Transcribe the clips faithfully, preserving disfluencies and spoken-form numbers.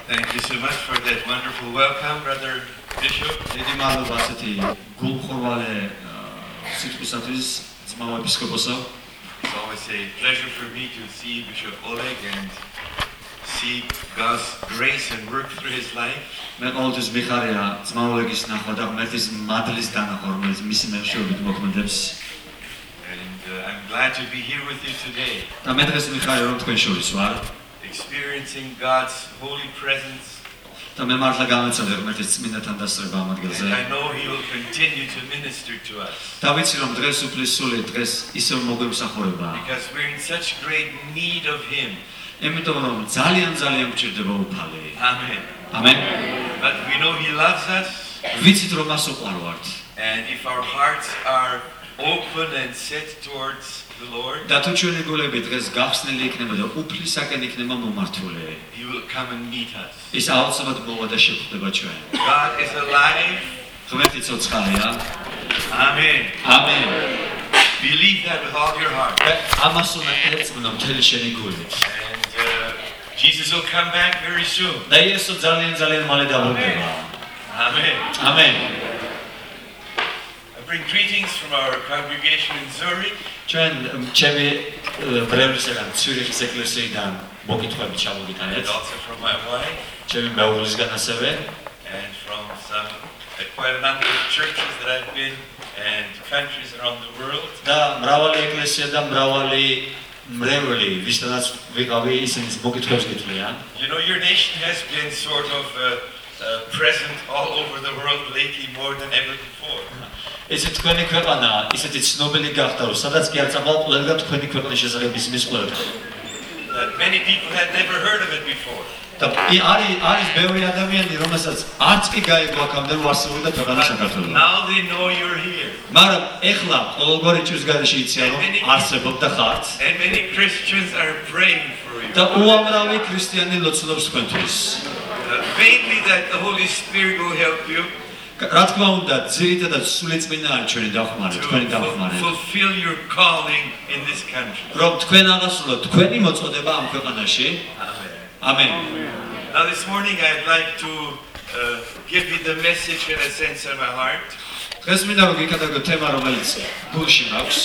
Thank you so much for that wonderful welcome, Brother Bishop. დიდი მადლობა ასეთი გულმხორვალე სიტყვისათვის, ძმაო ეპისკოპოსო. It's always a pleasure for me to see Bishop Oleg and see God's grace and work through his life. მე ყოველთვის მიხარია ძმაო ოლეგის ნახვა და ღმერთის მადლის დანახვა, რომელიც მისი მეშვეობით მოქმედებს. And uh, I'm glad to be here with you today. და მე დღეს მიხარია რომ თქვენ შორის ვარ. Experiencing God's holy presence. და მე მართლა გამეცადე ღმერთის წმინდა თანდასწრება ამ ადგილზე. And I know he will continue to minister to us. და ვიცი რომ დღეს უფლის სული დღეს ისევ მოგვემსახურება. Because we're in such great need of him. იმიტომ რომ ძალიან ძალიან გვჭირდება უფალი. Amen. ამენ. But we know he loves us. ვიცით რომ მას უყვარვართ. And if our hearts are open and set towards the Lord, და თუ ჩვენი გულები დღეს გახსნილი იქნება და უფლისაკენ იქნება მომართული, he will come and meet us. ის აუცილებლად მოვა და შეხვდება ჩვენ. God is alive. ღმერთი ცოცხალია. Amen. ამენ. Believe that with all your heart. ამას უნდა ერწყმო მთელი შენი გულით. And uh, Jesus will come back very soon. და იესო ძალიან ძალიან მალე დაბრუნდება. Amen. ამენ. I bring greetings from our congregation in Zurich. ჩვენ ჩემი ბრევლისგან ცურიხის ეკლესიიდან მოგითხოვები And ჩამოგიტანეთ. also from my wife. ჩემი მეუღლისგან ასევე And from some, uh, quite a number of churches that I've been and countries around the world. და მრავალი ეკლესია და მრავალი მრევლი, ვისთანაც ვიყავი, ისინი მოგითხოვებს გითვლიან. You know, your nation has been sort of uh, uh, present all over the world lately more than ever before. ესე თქვენი ქვეყანა ისეთი ცნობილი გახდა, რომ სადაც კი არ წავალ, ყველგან თქვენი ქვეყნის შესაძლებელი მის ყველგან. That many people had never heard of it before. და არის არის ბევრი ადამიანი, რომელსაც არც კი გაიგო აქამდე ვარსკვლავი და ქვეყანა საქართველო. Now they know you're here. მაგრამ ეხლა ყოველგვარი ჭირს გარეშე იციან, რომ არსებობ და ხართ. And many Christians are praying for you. და უამრავი ქრისტიანი ლოცულობს თქვენთვის. Uh, mainly that the Holy Spirit will help you რა თქმა უნდა, ძირითადად სულიწმინდა არის ჩვენი დახმარე, to თქვენი fu- დახმარე. fulfill your calling in this country. რომ თქვენ აღასრულოთ თქვენი მოწოდება ამ ქვეყანაში. Amen. ამენ. Now this morning I'd like to uh, give you the message in a sense in my heart. დღეს მინდა რომ გიკადაგო თემა, რომელიც გულში მაქვს.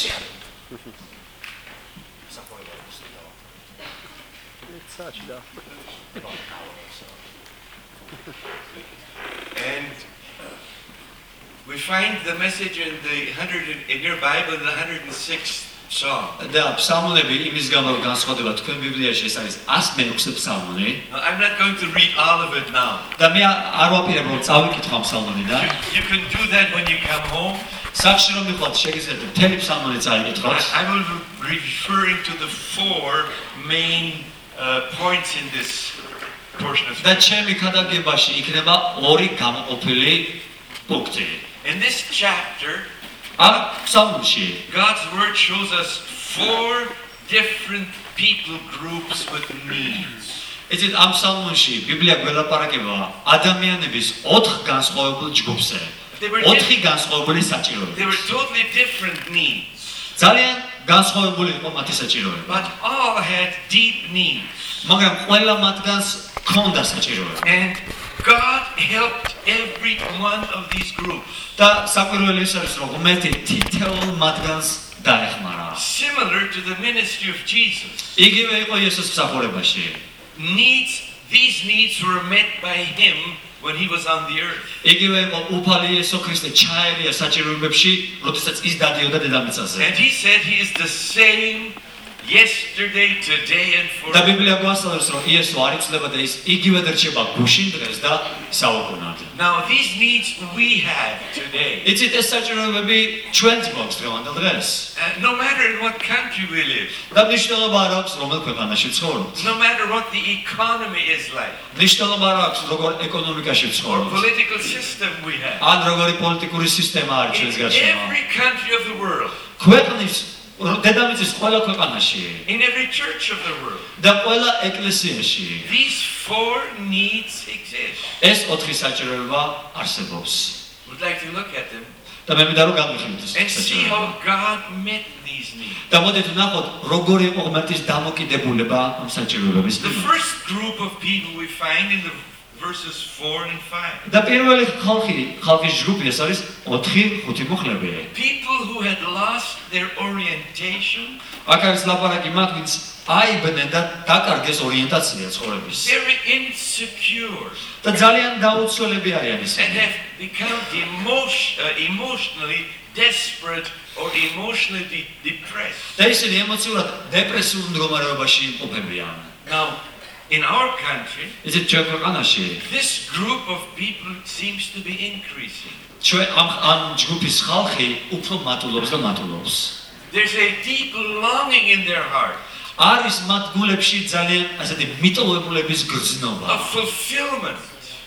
And we find the message in the one hundred in your Bible in the one hundred sixth Psalm. და ფსალმონები იმის გამო განსხვავდება თქვენ ბიბლიაში ეს არის one oh six ფსალმონი. Now, I'm not going to read all of it now. და მე არ ვაპირებ რომ წავიკითხო ამ ფსალმონიდან. You, you can do that when you come home. სახში რომ მიხვალთ შეგიძლიათ მთელი ფსალმონი წაიკითხოთ. I will be referring to the four main uh, points in this portion of და scripture. ჩემი ქადაგებაში იქნება ორი გამოყოფილი პუნქტი. In this chapter, ამ ფსალმონში God's word shows us four different people groups with needs. იცით ამ ფსალმონში ბიბლია გველაპარაკება ადამიანების ოთხ განსხვავებულ ჯგუფზე. They were, ოთხი di- განსხვავებული they საჭიროება. were totally different needs, ძალიან განსხვავებული იყო მათი საჭიროება. but all had deep needs. მაგრამ ყველა მათგანს ჰქონდა საჭიროება. And God helped every one of these groups. და საკვირველი ის არის რომ ღმერთი თითოეულ მათგანს დაეხმარა. Similar to the ministry of Jesus. იგივე იყო იესოს მსახურებაში. Needs, these needs were met by him when he was on the earth. იგივე იყო უფალი იესო ქრისტე ჩაერია საჭიროებებში, როდესაც ის დადიოდა დედამიწაზე. And he said he is the same yesterday, today and და forever. ბიბლია გვასწავლებს რომ იესო არ იცვლება და ის იგივე დარჩება გუშინ დღეს და საუკუნოდ. Now these needs we have today. იცით ეს საჭიროებები ჩვენც გვაქვს დღევანდელ დღეს. Uh, no matter in what country we live, და მნიშვნელობა არ აქვს რომელ ქვეყანაში ვცხოვრობთ. no matter what the economy is like, მნიშვნელობა არ აქვს როგორ ეკონომიკაში or ვცხოვრობთ. political system we have. ან როგორი პოლიტიკური სისტემა არის ჩვენს In გარშემო. every country of the world, ქვეყნის დედამიწის ყველა ქვეყანაში in every church of the world, და ყველა ეკლესიაში these four needs exist. ეს ოთხი საჭიროება არსებობს. We'd like to look at them და მე მინდა რომ გავიხილოთ ეს and see საჭიროება. how God met these needs. და მოდით ვნახოთ როგორი იყო ღმერთის დამოკიდებულება ამ საჭიროებების The მიმართ. first group of people we find in the verses four and five. და პირველი ხალხი, ხალხის ჯგუფი ეს არის ოთხი ხუთი მუხლები. People who had lost their orientation, აქ არის ლაპარაკი მათ, ვინც აიბნენ და დაკარგეს ორიენტაცია ცხოვრების. very insecure, და ძალიან დაუცველები არიან and ისინი. have become emotion, uh, emotionally desperate or emotionally de- depressed. და ისინი ემოციურად დეპრესიულ მდგომარეობაში იმყოფებიან. Now, in our country, ისეთ ჩვენ ქვეყანაში this group of people seems to be increasing. ჩვენ ამ ამ ჯგუფის ხალხი უფრო მატულობს და მატულობს. There's a deep longing in their heart არის მათ გულებში ძალიან ასეთი მიტოვებულების გრძნობა. of fulfillment.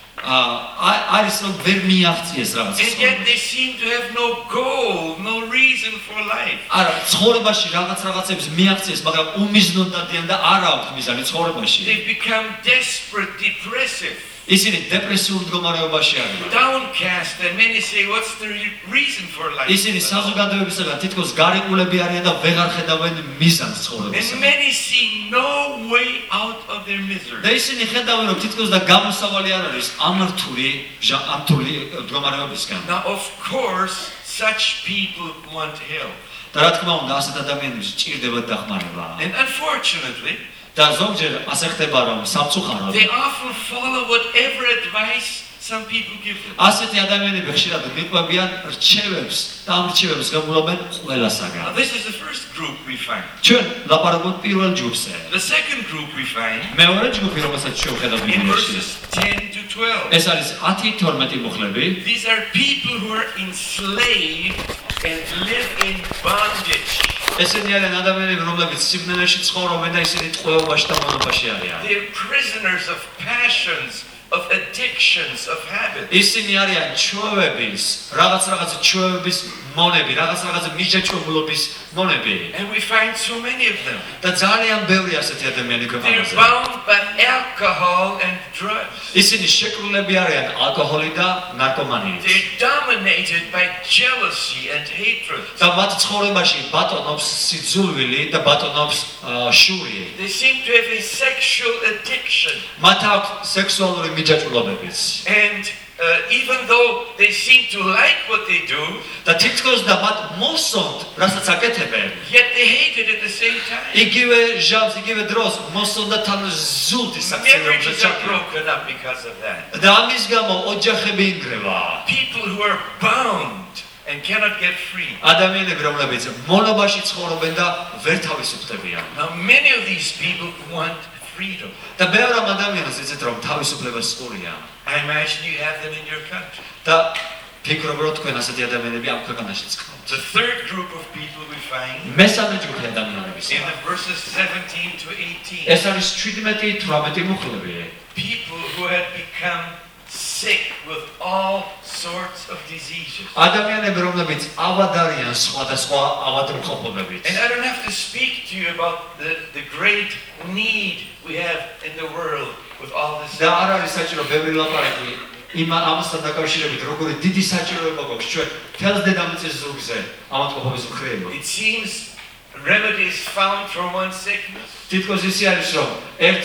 აა არის რომ ვერ მიაღწიეს რაღაც And yet ცხოვრებას. they seem to have no goal, no reason for life. არა, ცხოვრებაში რაღაც რაღაცებს მიაღწიეს, მაგრამ უმიზნოდ დადიან და არ აქვთ მიზანი ცხოვრებაში. They've become desperate, depressive, ისინი დეპრესიულ მდგომარეობაში არიან. downcast, and many say, what's the re- reason for life? ისინი საზოგადოებისაგან თითქოს გარიყულები არიან და ვეღარ ხედავენ მიზანს ცხოვრებაში. And many see no way out of their misery. და ისინი ხედავენ რომ თითქოს და გამოსავალი არ არის ამ რთული ამ რთული მდგომარეობისგან. Now, of course, such people want help. და რა თქმა უნდა, ასეთ ადამიანებს ჭირდებათ დახმარება. And unfortunately, და ზოგჯერ ასე ხდება რომ სამწუხაროდ they often follow whatever advice some people give them. ასეთი ადამიანები ხშირად მიყვებიან რჩევებს და ამ რჩევებს გამულობენ Now, ყველასაგან. this is the first group we find. ჩვენ ლაპარაკობთ პირველ ჯგუფზე. The second group we find მეორე ჯგუფი, რომელსაც ჩვენ ვხედავთ in ბიბლიაში, verses ten to twelve. ეს არის ათი თორმეტი მუხლები. These are people who are enslaved and live in bondage. ესენი არიან ადამიანები, რომლებიც სიბნელეში ცხოვრობენ და ისინი ტყვეობაში და მონობაში არიან. They're prisoners of passions, of addictions, of habits. ისინი არიან ჩვევების, რაღაც რაღაც ჩვევების მონები, რაღაც რაღაც მიჯაჭვებულობის მონები. And we find so many of them. და ძალიან ბევრი ასეთი ადამიანი They're ქვეყანაზე. bound by alcohol and drugs. ისინი შეკრულები არიან ალკოჰოლი და ნარკომანიით. They're dominated by jealousy and hatred. და მათ ცხოვრებაში ბატონობს სიძულვილი და ბატონობს აა, შური. They seem to have a sexual addiction. მათ აქვს სექსუალური მიჯაჭვებებიც. And uh, even though they seem to like what they do, და თითქოს და მათ მოსწონთ, რასაც აკეთებენ. yet they hate it at the same time. იგივე ჟამს, იგივე დროს მოსწონთ და თან ზულთ ის აქცია რომ Marriages are ჩაკრო. broken up because of that. და ამის გამო ოჯახები ინგრევა. People who are bound and cannot get free. ადამიანები, რომლებიც მონობაში ცხოვრობენ და ვერ თავისუფლებიან. Now, many of these people want freedom. და ბევრ ამ ადამიანს იცით რომ თავისუფლება სწორია. I imagine you have them in your country. და ფიქრობ რომ თქვენ ასეთი ადამიანები ამ ქვეყანაშიც გყავთ. The third group of people we find მესამე ჯგუფი ადამიანების. in the verses seventeen to eighteen. ეს არის შვიდმეტი თვრამეტი მუხლები. People who had become sick with all sorts of diseases. ადამიანები, რომლებიც ავადარიან სხვადასხვა ავადმყოფობებით. And I don't have to speak to you about the, the great need we have in the world with all this. და არ არის საჭირო ბევრი ლაპარაკი იმ ამასთან დაკავშირებით, როგორი დიდი საჭიროება გვაქვს ჩვენ თელს დედამიწის ზურგზე ავადმყოფობის მხრივ. It seems remedies found for one sickness. თითქოს ისე არის რომ ერთ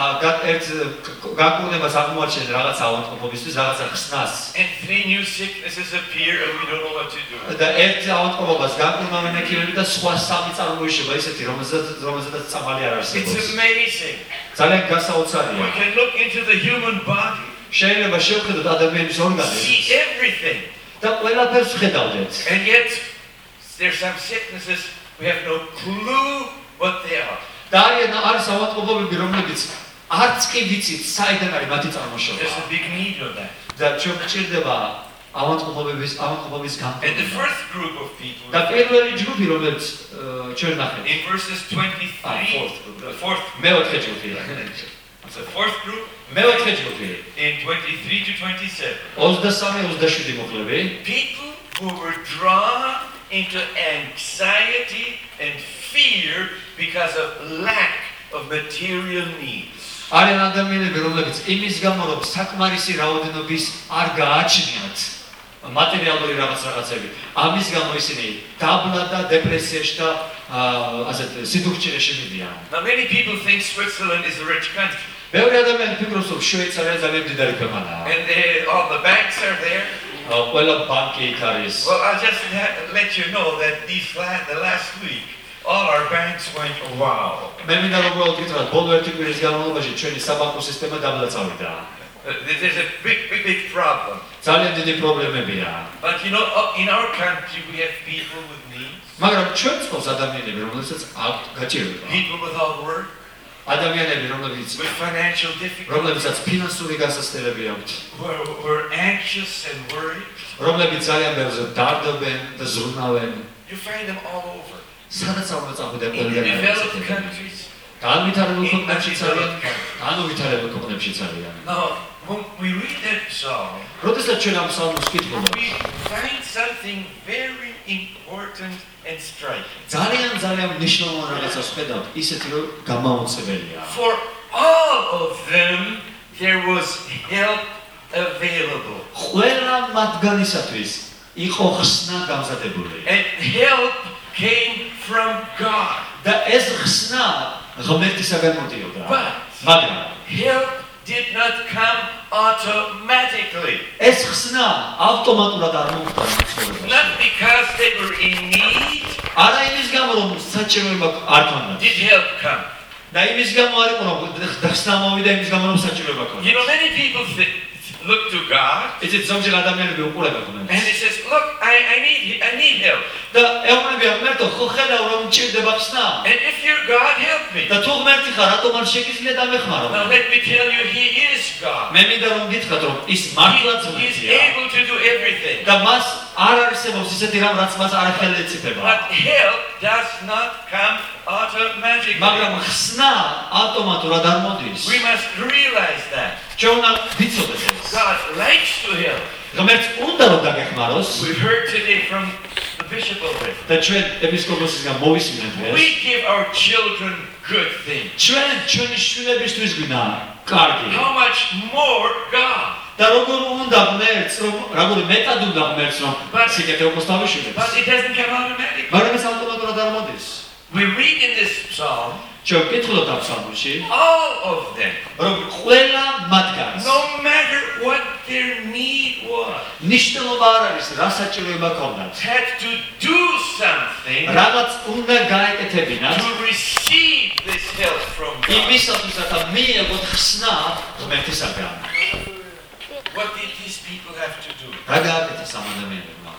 ერთ გაკურნებას აღმოაჩენ რაღაც ავადმყოფობისთვის, რაღაცა ხსნას. And three new sicknesses appear and we don't know what to do. და ერთ ავადმყოფობას გაკურნავენ ექიმები და სხვა სამი წარმოიშობა ისეთი, რომელზეც რომელზედაც წამალი არ It's არსებობს. amazing. ძალიან We გასაოცარია. can look into the human body, შეიძლება შევხედოთ ადამიანის see ორგანიზმს everything, და ყველაფერს ვხედავდეთ. and yet there's some sicknesses we have no clue what they are. და არიან არის ავადმყოფობები, რომლებიც არც კი ვიცით საიდან არის მათი წარმოშობა. There's a big need of that. და ჩვენ გვჭირდება ავადმყოფობების ავადმყოფობის And the განყოფილება. first group of people და პირველი ჯგუფი, რომელიც აა, ჩვენ ნახეთ, in verses Ah, twenty-three, fourth group. the fourth, მეოთხე ჯგუფი. the fourth group მეოთხე ჯგუფი. in twenty-three to twenty-seven. ოცდასამი ოცდაშვიდი მუხლები. People who were drawn into anxiety and fear because of lack of material needs. არიან ადამიანები, რომლებიც იმის გამო რომ საკმარისი რაოდენობის არ გააჩნიათ მატერიალური რაღაც რაღაცები, ამის გამო ისინი დაბლა და დეპრესიაში და ასეთ სიდუქჭირეში მიდიან. Now many people think Switzerland is a rich country. ბევრი ადამიანი ფიქრობს, რომ შვეიცარია ძალიან მდიდარი ქვეყანაა. And they, all the banks are there. ყველა ბანკი იქ არის. Well, I'll just ha- let you know that these la- the last week, all our banks went wow. მე მინდა რომ გითხრათ, ბოლო ერთი კვირის განმავლობაში ჩვენი საბანკო სისტემა დაბლაწავიდა. Uh, There's a big, big, big problem. ძალიან დიდი პრობლემებია. But you know, uh, in our country, we have people with needs, მაგრამ ჩვენ წყობს ადამიანები, რომელსაც აქვთ გაჭირვება. people without work, ადამიანები, რომლებიც with financial difficulties, რომლებსაც ფინანსური გასასწრებები აქვთ, who are, who are anxious and worried. რომლებიც ძალიან ბევრზე დარდობენ და ზრუნავენ. You find them all over. სადაც არ უნდა წახვიდე In the ყველგან developed არის. countries. განვითარებულ In ქვეყნებშიც არიან, undeveloped countries. განვითარებულ ქვეყნებშიც არიან. Now, when we read that psalm, როდესაც ჩვენ ამ ფსალმს ვკითხულობთ, we find something very important and striking. ძალიან ძალიან მნიშვნელოვან რაღაცას ვხედავთ, ისეთი რომ გამაუცებელია. For all of them, there was help available. ყველა მათგანისათვის იყო ხსნა გამზადებული. And help came from God. და ეს ხსნა ღმერთისაგან მოდიოდა. But მაგრამ help did not come automatically. ეს ხსნა ავტომატურად არ მოხდა ცხოვრებაში. Not because they were in need არა იმის გამო რომ საჭიროება არ ქონდათ. did help come. და იმის გამო არ იყო რომ ხსნა მოვიდა იმის გამო რომ საჭიროება ქონდათ. You know, many people th- look to God იცით ზოგჯერ ადამიანები უყურებენ and ღმერთს. he says, "Look, I, I need I need help. და ეუბნებიან ღმერთო, ხო ხედავ რომ მჭირდება ხსნა? And if you're God, help me." და თუ ღმერთი ხარ, რატომ არ შეგიძლია დამეხმარო? Now let me tell you, He is God. მე მინდა რომ გითხრათ რომ ის მართლაც He, he's ღმერთია. able to do everything. და მას არ არსებობს ისეთი რამ, რაც მას არ ახელი ეწიფება. But help does not come automatically. მაგრამ ხსნა ავტომატურად არ მოდის. We must realize that. ჩვენ უნდა ვიცოდეთ ეს. God likes to help. ღმერთს უნდა რომ დაგეხმაროს We've heard today from the bishop of it. და ჩვენ ეპისკოპოსისგან მოვისმინეთ ეს. We give our children good things. ჩვენ ჩვენი შვილებისთვის გვინდა კარგი. How much more God? და როგორ უნდა ღმერთს რომ როგორ მეტად უნდა ღმერთს რომ But- სიკეთე უყოს თავის შვილებს. But it doesn't come automatically. მაგრამ ეს ავტომატურად არ მოდის. We read in this psalm, ჩვენ ვკითხულობთ ამ ფსალმში all of them, რომ ყველა მათგანს no matter what their need was, ნიშნულობა არ არის რა საჭიროება ქონდათ. had to do something რაღაც უნდა გაეკეთებინათ to receive this help from God. იმისათვის რათა მიიღოთ ხსნა ღმერთისაგან. What did these people have to do? რა გააკეთეს ამ ადამიანებმა?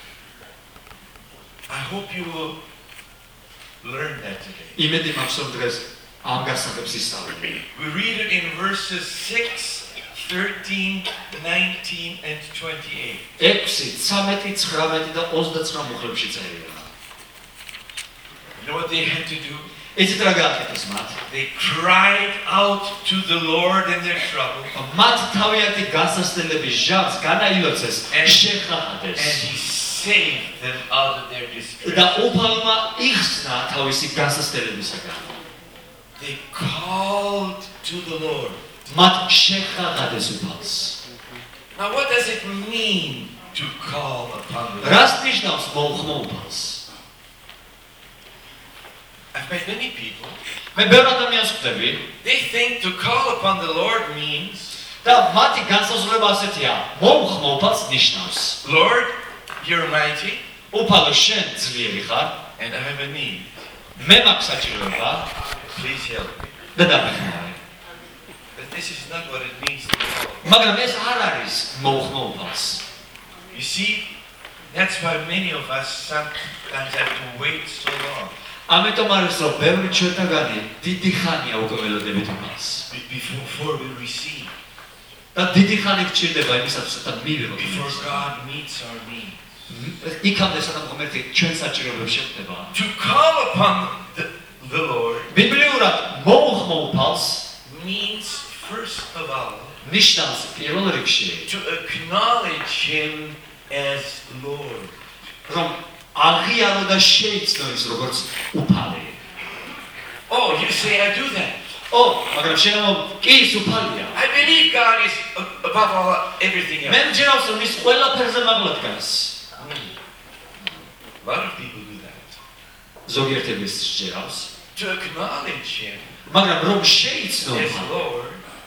I hope you will learn that today. იმედი მაქვს რომ დღეს ამ გასაღებს ისწავლები. We read it in verses six, thirteen, nineteen, and twenty-eight. ექვსი, ცხრამეტი, ცხრამეტი და ოცდაცხრამეტი მუხლებში წერია. You know what they had to do? იცით რა გააკეთეს მათ? They cried out to the Lord in their trouble, მათ თავიანთი გასასწრების ჟამს განაილოცეს, And- and შეხახდეს. He saved them out of their და distress. უფალმა იხსნა თავისი გასასწრებისაგან. They called to the Lord. მათ შეხახდეს უფალს. Now, what does it mean to call upon the Lord? რას ნიშნავს მოუხმო უფალს? I've met many people. მე ბევრ ადამიანს ხვდები They think to call upon the Lord means, და მათი განსაზღვრება ასეთია: მოუხმო უფალს ნიშნავს. Lord, you're mighty, უფალო, შენ ძლიერი ხარ, and I have a need. მე მაქვს საჭიროება Please help me. და დამეხმარე. But this is not what it means to call. მაგრამ ეს არ არის მოუხმო უფალს. You see, that's why many of us sometimes have to wait so long ამიტომ არის რომ ბევრი ჩვენთაგანი დიდი ხანია უკვე ველოდებით უფალს. be- before, before we receive, და დიდი ხანი გჭირდება იმისათვის, რომ მივიღოთ before უფალს. God meets our needs. იქამდე სანამ ღმერთი ჩვენ საჭიროებებს შეხვდება. To call upon the, the Lord ბიბლიურად მოუხმო უფალს means, first of all, ნიშნავს პირველ რიგში, to acknowledge Him as Lord. რომ აღიარო და შეიცნო ის როგორც უფალი. Oh, you say I do that. ო, მაგრამ შენო კი ის უფალია. I believe God is a- above all everything მე else. მჯერავს რომ ის ყველაფერზე მაღლა დგას. A lot of people do that. ზოგიერთები ის სჯერავს. To acknowledge Him მაგრამ რომ შეიცნო as უფალი, Lord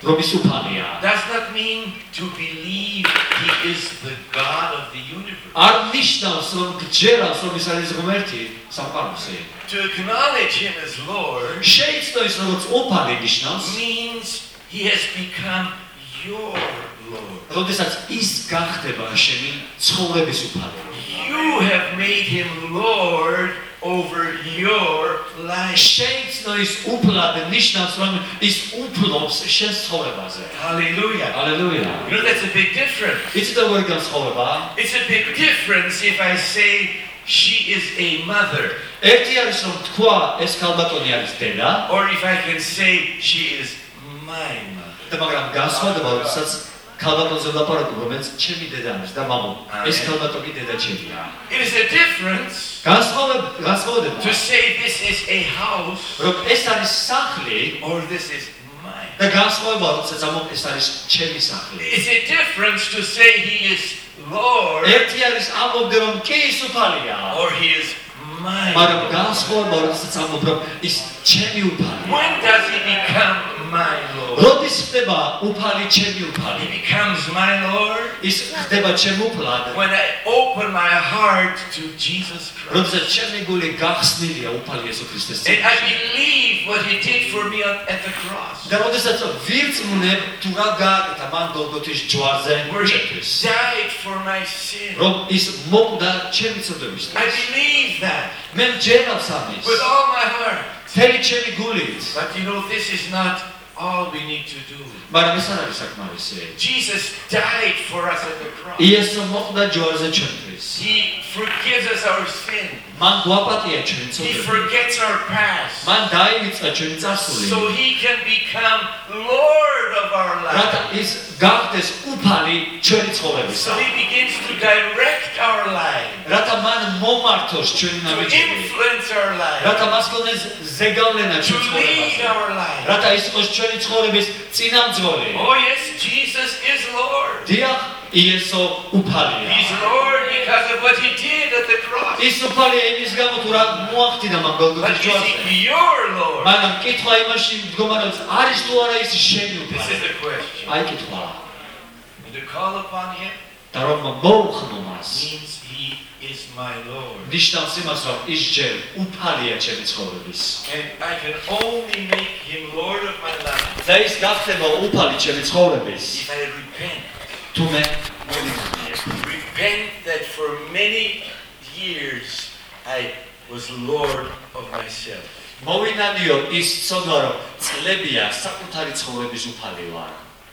რომ ის უფალია. does not mean to believe he is the God of the universe. არ ნიშნავს რომ გჯერავს რომ ის არის ღმერთი სამყაროსი. To acknowledge him as Lord შეიცნო ის როგორც უფალი ნიშნავს, means he has become your Lord. როდესაც ის გახდება შენი ცხოვრების უფალი. You have made him Lord over your life. შეიცნო ის უფლად ნიშნავს რომ ის უფლობს შენ ცხოვრებაზე. Hallelujah. ალელუია. You know, that's a big difference. იცით როგორი განსხვავება? It's a big difference if I say she is a mother, ერთი არის რომ თქვა ეს ქალბატონი არის დედა, or if I can say she is my mother. და მაგრამ განსხვავდება როდესაც ქალბატონზე ვლაპარაკობ, რომელიც ჩემი დედა არის და მამო, ეს ქალბატონი დედა ჩემია. It is a difference განსხვავება განსხვავდება to say this is a house რომ ეს არის სახლი or this is mine. და განსხვავება როდესაც ამბობ ეს არის ჩემი სახლი. It's a difference to say he is Lord ერთი არის ამბობდე რომ კი ის უფალია, or he is mine. მაგრამ განსხვავება როდესაც ამბობ რომ ის ჩემი უფალია. When does he become my Lord? როდის ხდება უფალი ჩემი He უფალი? becomes my Lord ის ხდება ჩემ უფლად, when I open my heart to Jesus Christ. როდესაც ჩემი გული გახსნილია უფალი იესო ქრისტეს And I წინაშე. believe what he did for me on- at the cross. და როდესაც ვირწმუნებ თუ რა გააკეთა მან გოლგოთის ჯვარზე Where he ჩემთვის, died for my sin. რომ ის მოკვდა ჩემი წოდების I დროს. believe that მე მჯერავს ამის with all my heart. მთელი ჩემი გულით, But you know, this is not all we need to do. მაგრამ ეს არ არის საკმარისი. Jesus died for us at the cross. იესო მოკვდა ჯვარზე ჩვენთვის. He forgives us our sin. მან გვაპატია ჩვენი He წოდები. forgets our past. მან დაივიწყა ჩვენი წარსული. So he can become Lord of our რათა life. ის გახდეს უფალი ჩვენი ცხოვრებისა. So he begins to direct our life, რათა მან მომართოს ჩვენი to ნაბიჯები. influence our life, რათა მას გონდეს ზეგავლენა to ჩვენ lead ცხოვრებაზე. our life. რათა ის იყოს ჩვენი ცხოვრების წინამძღოლი. Oh yes, Jesus is Lord. დიახ, იესო უფალია. He's Lord because of what he did at the cross. ის უფალია იმის გამო თუ რა მოახდინა მან But გოლგოთის is ჯვარზე. he your Lord? მაგრამ კითხვა იმაში მდგომარეობს, არის თუ არა ის შენი This უფალი? is the question. აი კითხვა. And to call upon him და რომ მოუხმო მას. means he is my Lord. ნიშნავს იმას, რომ ის ჯერ უფალია ჩემი ცხოვრების. And I can only make him Lord of my life და ის გახდება უფალი ჩემი ცხოვრების. if I repent. თუ მე მოვიხმე. Repent that for many years I was Lord of myself. მოვინანიო ის ცოდვა, რომ წლებია საკუთარი ცხოვრების უფალი ვარ.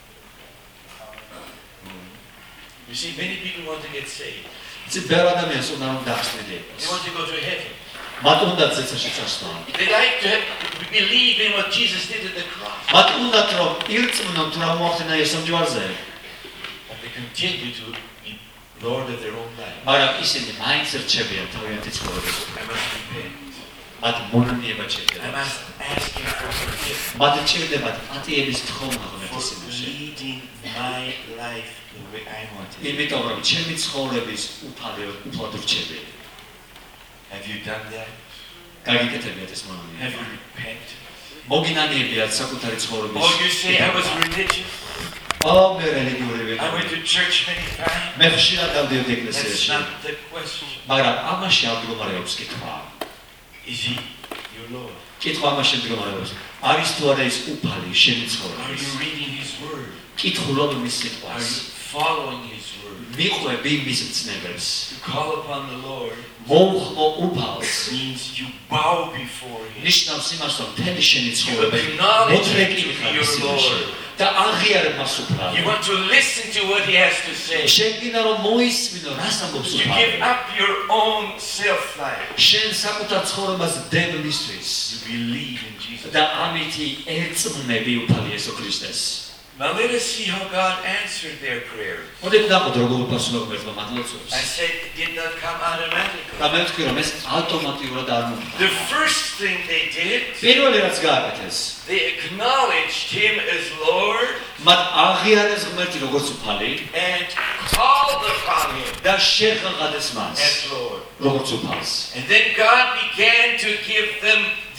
You see, many people want to get saved. იცი ბევრ ადამიანს უნდა რომ დახსნილი They იყოს. want to go to heaven. მათ უნდა ზეცაში წასვლა. They like to have, to believe in what Jesus did at the cross. მათ უნდათ რომ ირწმუნონ თუ რა მოახდინა იესომ ჯვარზე. But they continue to be Lord of their own life. მაგრამ ისინი მაინც რჩებიან თავიანთი ცხოვრების. I must repent. მათ მონანიება I ჭირდება. must ask him for forgiveness. მათ ჭირდებათ პატიების თხოვნა For ღმერთის წინაშე. leading my life the way I want it. იმიტომ რომ ჩემი ცხოვრების უფალი უფლად რჩები. Have you done that? გაგიკეთებიათ ეს მონანიება. Have you repented? მოგინანიებიათ საკუთარი ცხოვრების. Oh, you say I was religious. ო, მე რელიგიური I ვიყავი. went to church many times. მე ხშირად დავდიოდი That's ეკლესიაში. not the question. მაგრამ ამაში არ მდგომარეობს კითხვა. Is he your Lord? კითხვა ამაში მდგომარეობს. არის თუ არა ის უფალი შენი Are ცხოვრების? you reading his word? კითხულობ მის Are სიტყვას. you following his word? მიყვები მის მცნებელს. To call upon the Lord მოუხმო უფალს. means you bow before him. ნიშნავს იმას, რომ მთელი შენი ცხოვრება acknowledge him მოძრეკილი to be ხარ your მის წინაშე. Lord. და აღიარებ მას უფალს. You want to listen to what he has to say. შეგინა რომ მოისმინო რას ამბობს You უფალი. give up your own self-life. შენ საკუთარ ცხოვრებას დებ მისთვის. You believe in Jesus. და ამითი ერწმუნები უფალი იესო ქრისტეს. Now let us see how God answered their prayers. მოდით დავყოთ როგორ უპასუხა ღმერთმა მადლობებს. I said it did not come automatically. და მე ვთქვი რომ ეს ავტომატურად არ მოხდა. The first thing they did, პირველი რაც გააკეთეს, they acknowledged him as Lord მათ აღიარეს ღმერთი როგორც უფალი and called upon him და შეღაღადეს მას as Lord. როგორც უფალს. And then God began to give them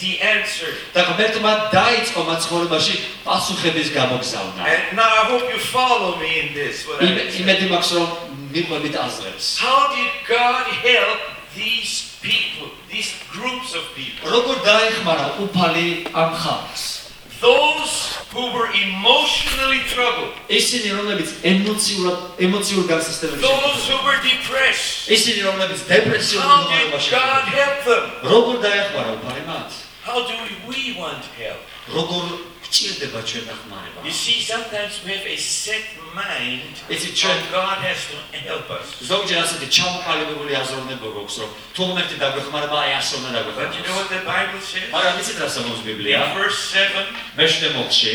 the answer. და ღმერთმა დაიწყო მათ ცხოვრებაში პასუხების გამოგზავნა. And now I hope you follow me in this. What I said. იმედი მაქვს რომ მიყვებით აზრებს. How did God help these people, these groups of people? როგორ დაეხმარა უფალი ამ ხალხს? Those who were emotionally troubled. ისინი რომლებიც ემოციურად ემოციურ განსასწრებაში Those who were depressed. ისინი რომლებიც დეპრესიულ How did მდგომარეობაში God help them? როგორ დაეხმარა უფალი მათ? How do we want help? როგორ გჭირდება ჩვენ დახმარება? You see, sometimes we have a set mind Is it how true? God has to help us. ზოგჯერ ასეთი ჩამოყალიბებული აზროვნება გვაქვს, რომ თუ ღმერთი დაგვეხმარება, აი ასე უნდა But you know დაგვეხმარება. what the Bible says? მაგრამ იცით რა სამოს ბიბლია? In verse seven, მეშვიდე მოხში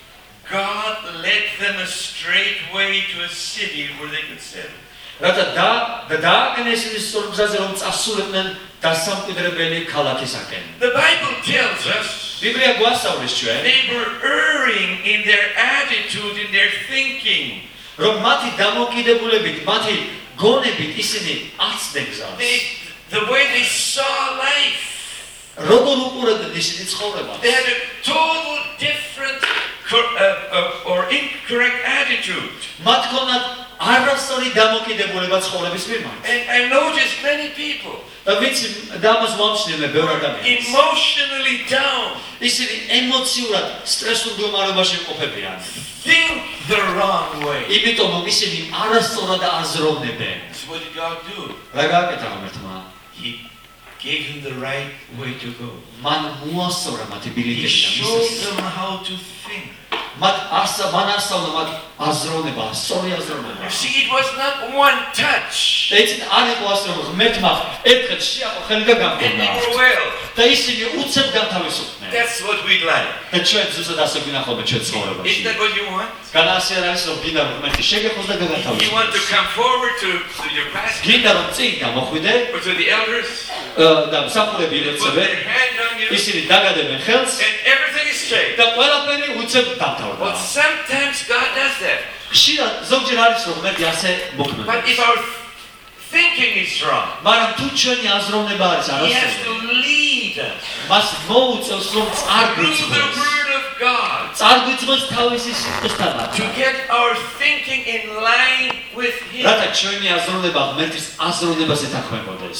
God led them a straight way to a city where they could settle. რათა და და დააკნეს ის სწორ გზაზე რომ წასულიყვნენ დასამკვიდრებელი ქალაქისაკენ. The Bible tells us ბიბლია გვასწავლის ჩვენ, they were erring in their attitude, in their thinking. რომ მათი დამოკიდებულებით, მათი გონებით ისინი აცდნენ გზას. They, the way they saw life. როგორ უყურებდნენ ისინი ცხოვრებას? They had a total different cor- uh, uh, or incorrect attitude. მათ ქონდათ არასწორი დამოკიდებულება ცხოვრების მიმართ. And I noticed many people და ვიცი დამას მომჩნევ ბევრ ადამიანს. emotionally down, ისინი ემოციურად სტრესულ მდგომარეობაში ყოფებიან. think the wrong way. იმიტომ რომ ისინი არასწორად აზროვნებენ. So what did God do? რა გააკეთა ღმერთმა? He gave him the right way to go. მან მოასწორა მათი He ბილიკები და showed მისცეს. them how to think. მათ ასა მან ასწავლა მათ აზროვნება, სწორი აზროვნება. You see, it was not one touch. და იცით არ იყო ასე რომ ღმერთმა ერთხელ შეახო ხელი და And გამგონა. they were well. და ისინი უცებ განთავისუფლდნენ. That's what we'd like. და ჩვენ ზუსტად ასე გვინახავთ ჩვენ ცხოვრებაში. Isn't that what you want? განა ასე არ არის რომ გინდა რომ ღმერთი შეგეხოს და You want to გაგათავისუფლოს. come forward to, to your pastor გინდა რომ წინ გამოხვიდე or to the elders, და მსახურები put ირეცებენ. their hand on you, ისინი დაგადებენ ხელს and everything is straight. და ყველაფერი უცებ დამთავრდა. But sometimes God does that. ხშირად ზოგჯერ არის რომ ღმერთი ასე მოქმედებს. But if our thinking is wrong, მაგრამ თუ ჩვენი აზროვნება არის He has to არასწორი, lead us მას მოუწევს რომ through the წარგვიწყოს. Word of God წარგვიწყოს თავისი სიტყვისთანაც. to get our thinking in line with Him. რათა ჩვენი აზროვნება ღმერთის აზროვნებას ეთანხმებოდეს.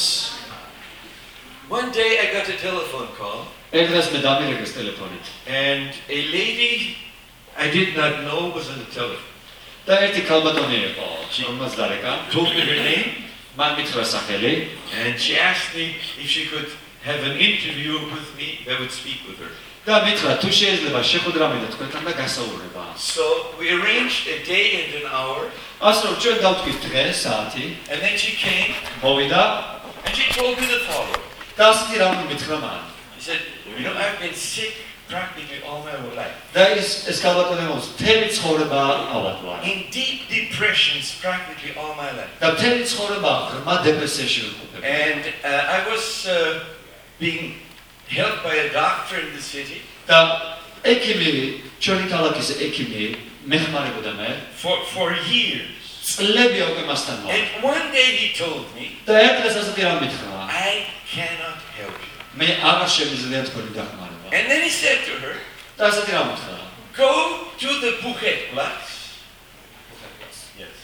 One day I got a telephone call, ერთ დღეს მე დამირეკეს ტელეფონით and a lady I did not know was on the telephone. და ერთი ქალბატონი იყო, რომელსაც დარეკა. Told me her name, მან მითხრა სახელი and she asked me if she could have an interview with me. I would speak with her. და მითხრა თუ შეიძლება შეხვედრა მე და თქვენთან და გასაუბრება. So we arranged a day and an hour, ასე რომ ჩვენ დავთქვით დღე, საათი, and then she came მოვიდა and she told me the following. და ასეთი რამე მითხრა მან. She said, you know, I've been sick practically all my whole life. და ის ეს ქალბატონი მოს მთელი ცხოვრება ავატვა. In deep depressions practically all my life. და მთელი ცხოვრება ღრმა დეპრესიაში ვიყავ. And uh, I was uh, being helped by a doctor in the city და ექიმი, ჩვენი ქალაქის ექიმი მეხმარებოდა მე. for, for years. წლები უკვე მასთან მოვა. And one day he told me, და ერთ დღეს ასეთი რამე მითხრა. I cannot help you. მე აღარ შემიძლია თქვენი დახმარება. And then he said to her, და ასეთი რამე მითხრა. go to the Buchetplatz. Yes.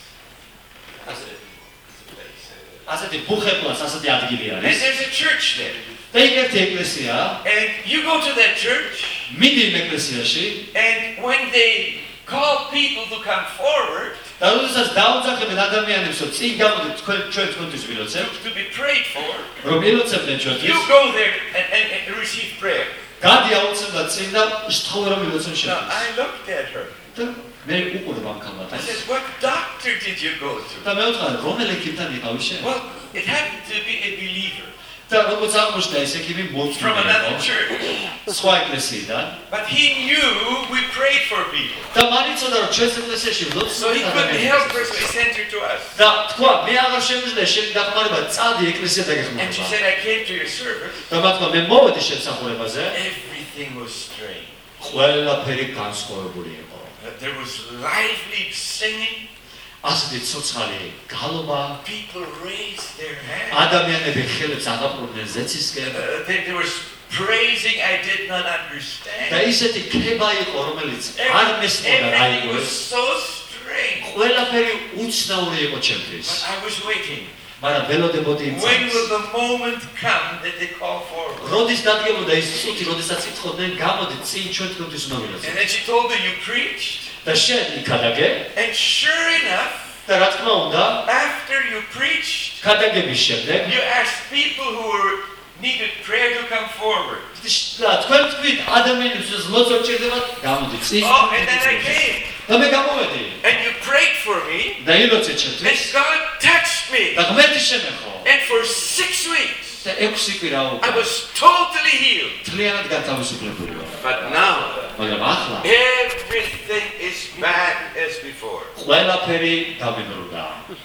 ასეთი ბუხეპლას, ასეთი ადგილი And არის. there's a church there. და იქ ერთი ეკლესია, And you go to that church, მიდი იმ ეკლესიაში and when they call people to come forward და როდესაც დაუძახებენ ადამიანებს, რომ წინ გამოდეთ თქვენ ჩვენ თქვენთვის to, ვილოცებთ, to be prayed for, რომ ვილოცებდნენ you ჩვენთვის, go there and, and, and receive prayer. გადი აუცილებლად წინ და შთხოვე რომ ვილოცონ Now, შენთვის. I looked at her. და მე უყურებ ამ I ქალბატონს. said, what doctor did you go to? და მე ვთქვა, რომელი ექიმთან იყავი შენ? Well, it happened to be a believer და როგორც აღმოჩნდა, ეს ექიმი from მოწმე another იყო, church. სხვა ეკლესიიდან. But he knew we prayed for people. და მან იცოდა, რომ ჩვენს ეკლესიაში So ვილოცოთ he couldn't help her, ადამიანებს. so he sent her to us. და თქვა, მე აღარ შემიძლია შენი დახმარება, წადი ეკლესია და And she გეხმარება. said, I came to your service. და მათ თქვა, მე მოვედი შემსახურებაზე. Everything was strange. ყველაფერი განსხვავებული იყო. Uh, There was lively singing. ასეთი ცოცხალი გალობა, People raised their hands. ადამიანები ხელებს აღაპყრობდნენ ზეცისკენ. Uh, there, there was praising I did not და understand. ისეთი ქება იყო, რომელიც არ მესმოდა რა Everything was იყო. so strange. ყველაფერი უცნაური იყო ჩემთვის. But I was waiting. მაგრამ ველოდებოდი იმ When წამს. will the moment come that they call forward? როდის დადგებოდა ის წუთი, როდესაც იტყოდნენ, გამოდი წინ ჩვენ თქვენთვის უნდა ვიღოთ. And then she told me, you preached. და შენ იქადაგე And sure enough, და რა თქმა უნდა, after you preached, ქადაგების შემდეგ you asked people who were needed prayer to come forward. და თქვენ თქვით ადამიანებს ეს ლოცვა ჭირდებათ, გამოდი წინ. Oh, and then I came. და მე გამოვედი. And you prayed for me. და ილოცეთ And ჩემთვის. God touched me. და ღმერთი შემეხო. And for six weeks, და ექვსი კვირა I უკვე was totally healed. თლიანად გათავისუფლებული ვარ. But now, მაგრამ ახლა everything is back as before. ყველაფერი გამიმრუდა.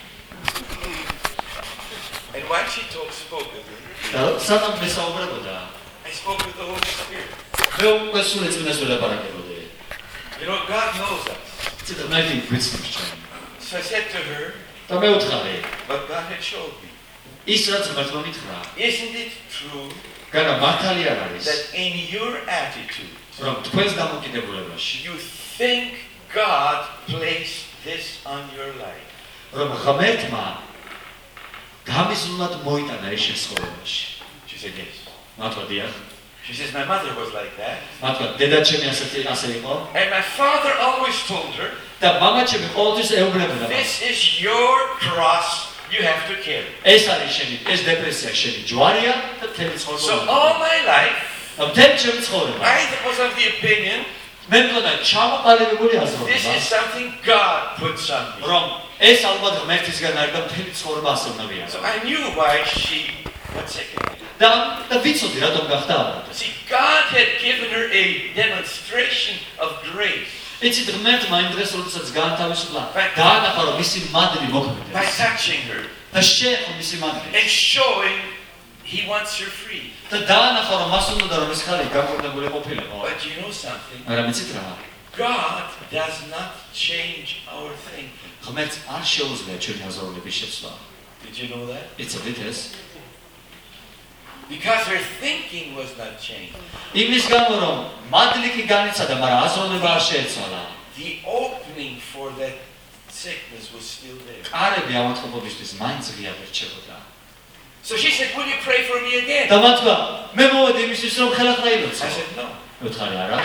And while she told, spoke with me, და სანამ მე საუბრობოდა, I spoke with the Holy Spirit. მე უკვე სულ ეწმინას ველაპარაკებოდი. You know, God knows us. ცოტა ნაიდი გვიცნობს ჩვენ. So I said to her, და მე უთხარი, but God had showed me. ის რაც ღმერთმა მითხრა, Isn't it true განა მართალი არ არის, that in your attitude, რომ თქვენს დამოკიდებულებაში, you think God placed this on your life? რომ ღმერთმა გამიზნულად მოიტანა ეს შესხოვებაში. She said, yes. მართლა დიახ. She says, my mother was like that. მართლა დედაჩემი ასეთი ასე იყო And my father always told her, და მამაჩემი ყოველთვის ეუბნებოდა. this is your cross you have to carry. ეს არის შენი, ეს depressია შენი ჯვარია და თემი So ცხოვრება. all my life, და თემი ჩემი ცხოვრება. I was of the opinion, მე მგონა ჩამოყალიბებული this აზრობა, is something God puts on me. რომ ეს ალბათ ღმერთისგან არის და თემი ცხოვრება ასე უნდა ვიყო. So I knew why she, one second. და და ვიცოდი რატომ გახდა ამბატო. See, God had given her a demonstration of grace იცით ღმერთმა იმ დღეს როდესაც გაათავისუფლა, დაანახა რომ მისი მადლი by მოქმედებს. touching her და შეეხო მისი მადლი. and showing He wants her free. და დაანახა რომ მას უნდა რომ ეს ხალი გაკურნებული ყოფილიყო. But you know something? მაგრამ იცით რა? God does not change our thinking. ღმერთს არ შეუძლია ჩვენი აზროვნების შეცვლა. Did you know that? იცოდით ეს? Because her thinking was not changed. იმის გამო რომ მადლი კი განიცადა, მაგრამ აზროვნება არ შეეცვალა. The opening for that sickness was still there. კარები ავატყობობისთვის მაინც ღია ვერჩებოდა. So she said, will you pray for me again? და მათქვა, მე მოვედი იმისთვის რომ ხელახლა I ილოცო. said, no, უთხარი არა,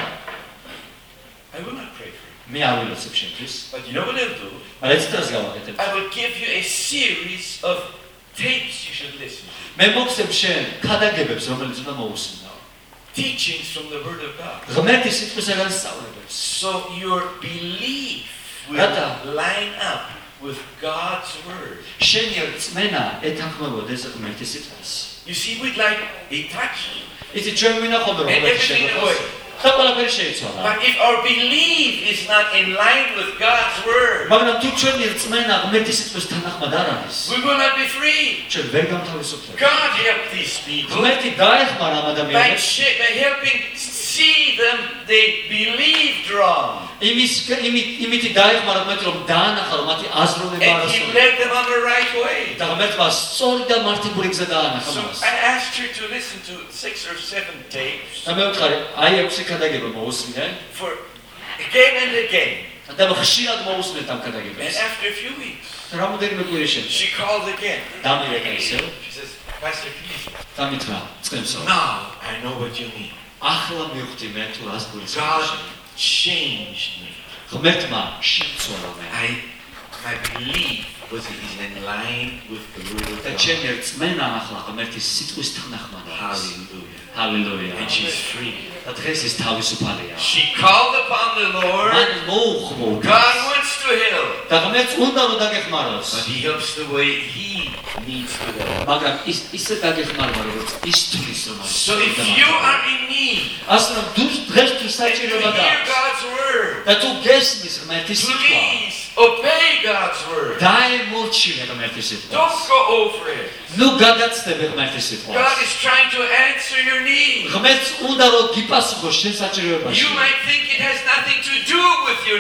I will not pray for you. მე არ ვილოცებ შენთვის. But you know what I'll do? მაგრამ ეს დღეს გავაკეთებ. I will give you a series of tapes you should listen to. მე მოგცემ შენ ქადაგებებს, რომელიც უნდა მოусმინო. Teachings from the Word of God. ღმერთის სიტყვისაგან სწავლებებს. So your belief will Rata. line up with God's Word. შენი რწმენა ეთანხმებოდეს ღმერთის სიტყვას. You see, we'd like a touch. იცი ჩვენ ვინახავთ რომ And ღმერთი everything შეგვეცვალა. away. და ყველაფერი შეიცვალა. But if our belief is not in line with God's Word, მაგრამ თუ ჩვენი რწმენა ღმერთის სიტყვის თანახმად არ არის, we will not be free. ჩვენ ვერ გამთავისუფლებ. God helped these people ღმერთი დაეხმარა ამ by, ადამიანებს sh- by helping see them they believed wrong. იმის იმით იმითი დაეხმარა ღმერთი რომ დაანახა რომ მათი აზროვნება And He არასწორია. led them on the right way. და ღმერთმა სწორი და მართებული გზა დაანახა So მას. I asked her to listen to six or seven tapes და მე ვთქვი, აი ექვსი ქადაგება მოусმინე for again and again. და ხშირად მოусმენთ ამ And ქადაგებას. after a few weeks, და რამოდენიმე კვირის შემდეგ she called again. დამირეკა ისევ She says, Pastor, please. და მითხრა, წემსო. Now I know what you mean. ახლა მივხვდი მე თუ რას God გულისხმობ. changed me. ღმერთმა შემცვალა მე. I, my belief was in line with the Word of და God. ჩემი რწმენა ახლა ღმერთის სიტყვის თანახმად არის. Hallelujah. ჰალელუია. And she's free. და დღეს ის თავისუფალია. She called upon the Lord. მან მოუხმო. God wants to help. და ღმერთს უნდა რომ დაგეხმაროს. But He helps the way He needs to help. მაგრამ ის ისე დაგეხმარება როგორც ის თulis რომ არის. So if you are in need ასე რომ თუ დღეს თუ and you საჭიროება hear გაქვს God's word, და თუ გესმის ღმერთის სიტყვა, please obey God's word. დაემორჩილე ღმერთის სიტყვას. Don't go over it. ნუ გადაცდები ღმერთის სიტყვას. God is trying to answer your need. ღმერთს უნდა რომ გიპასუხოს შენ საჭიროებაში. You might think it has nothing to do with your need.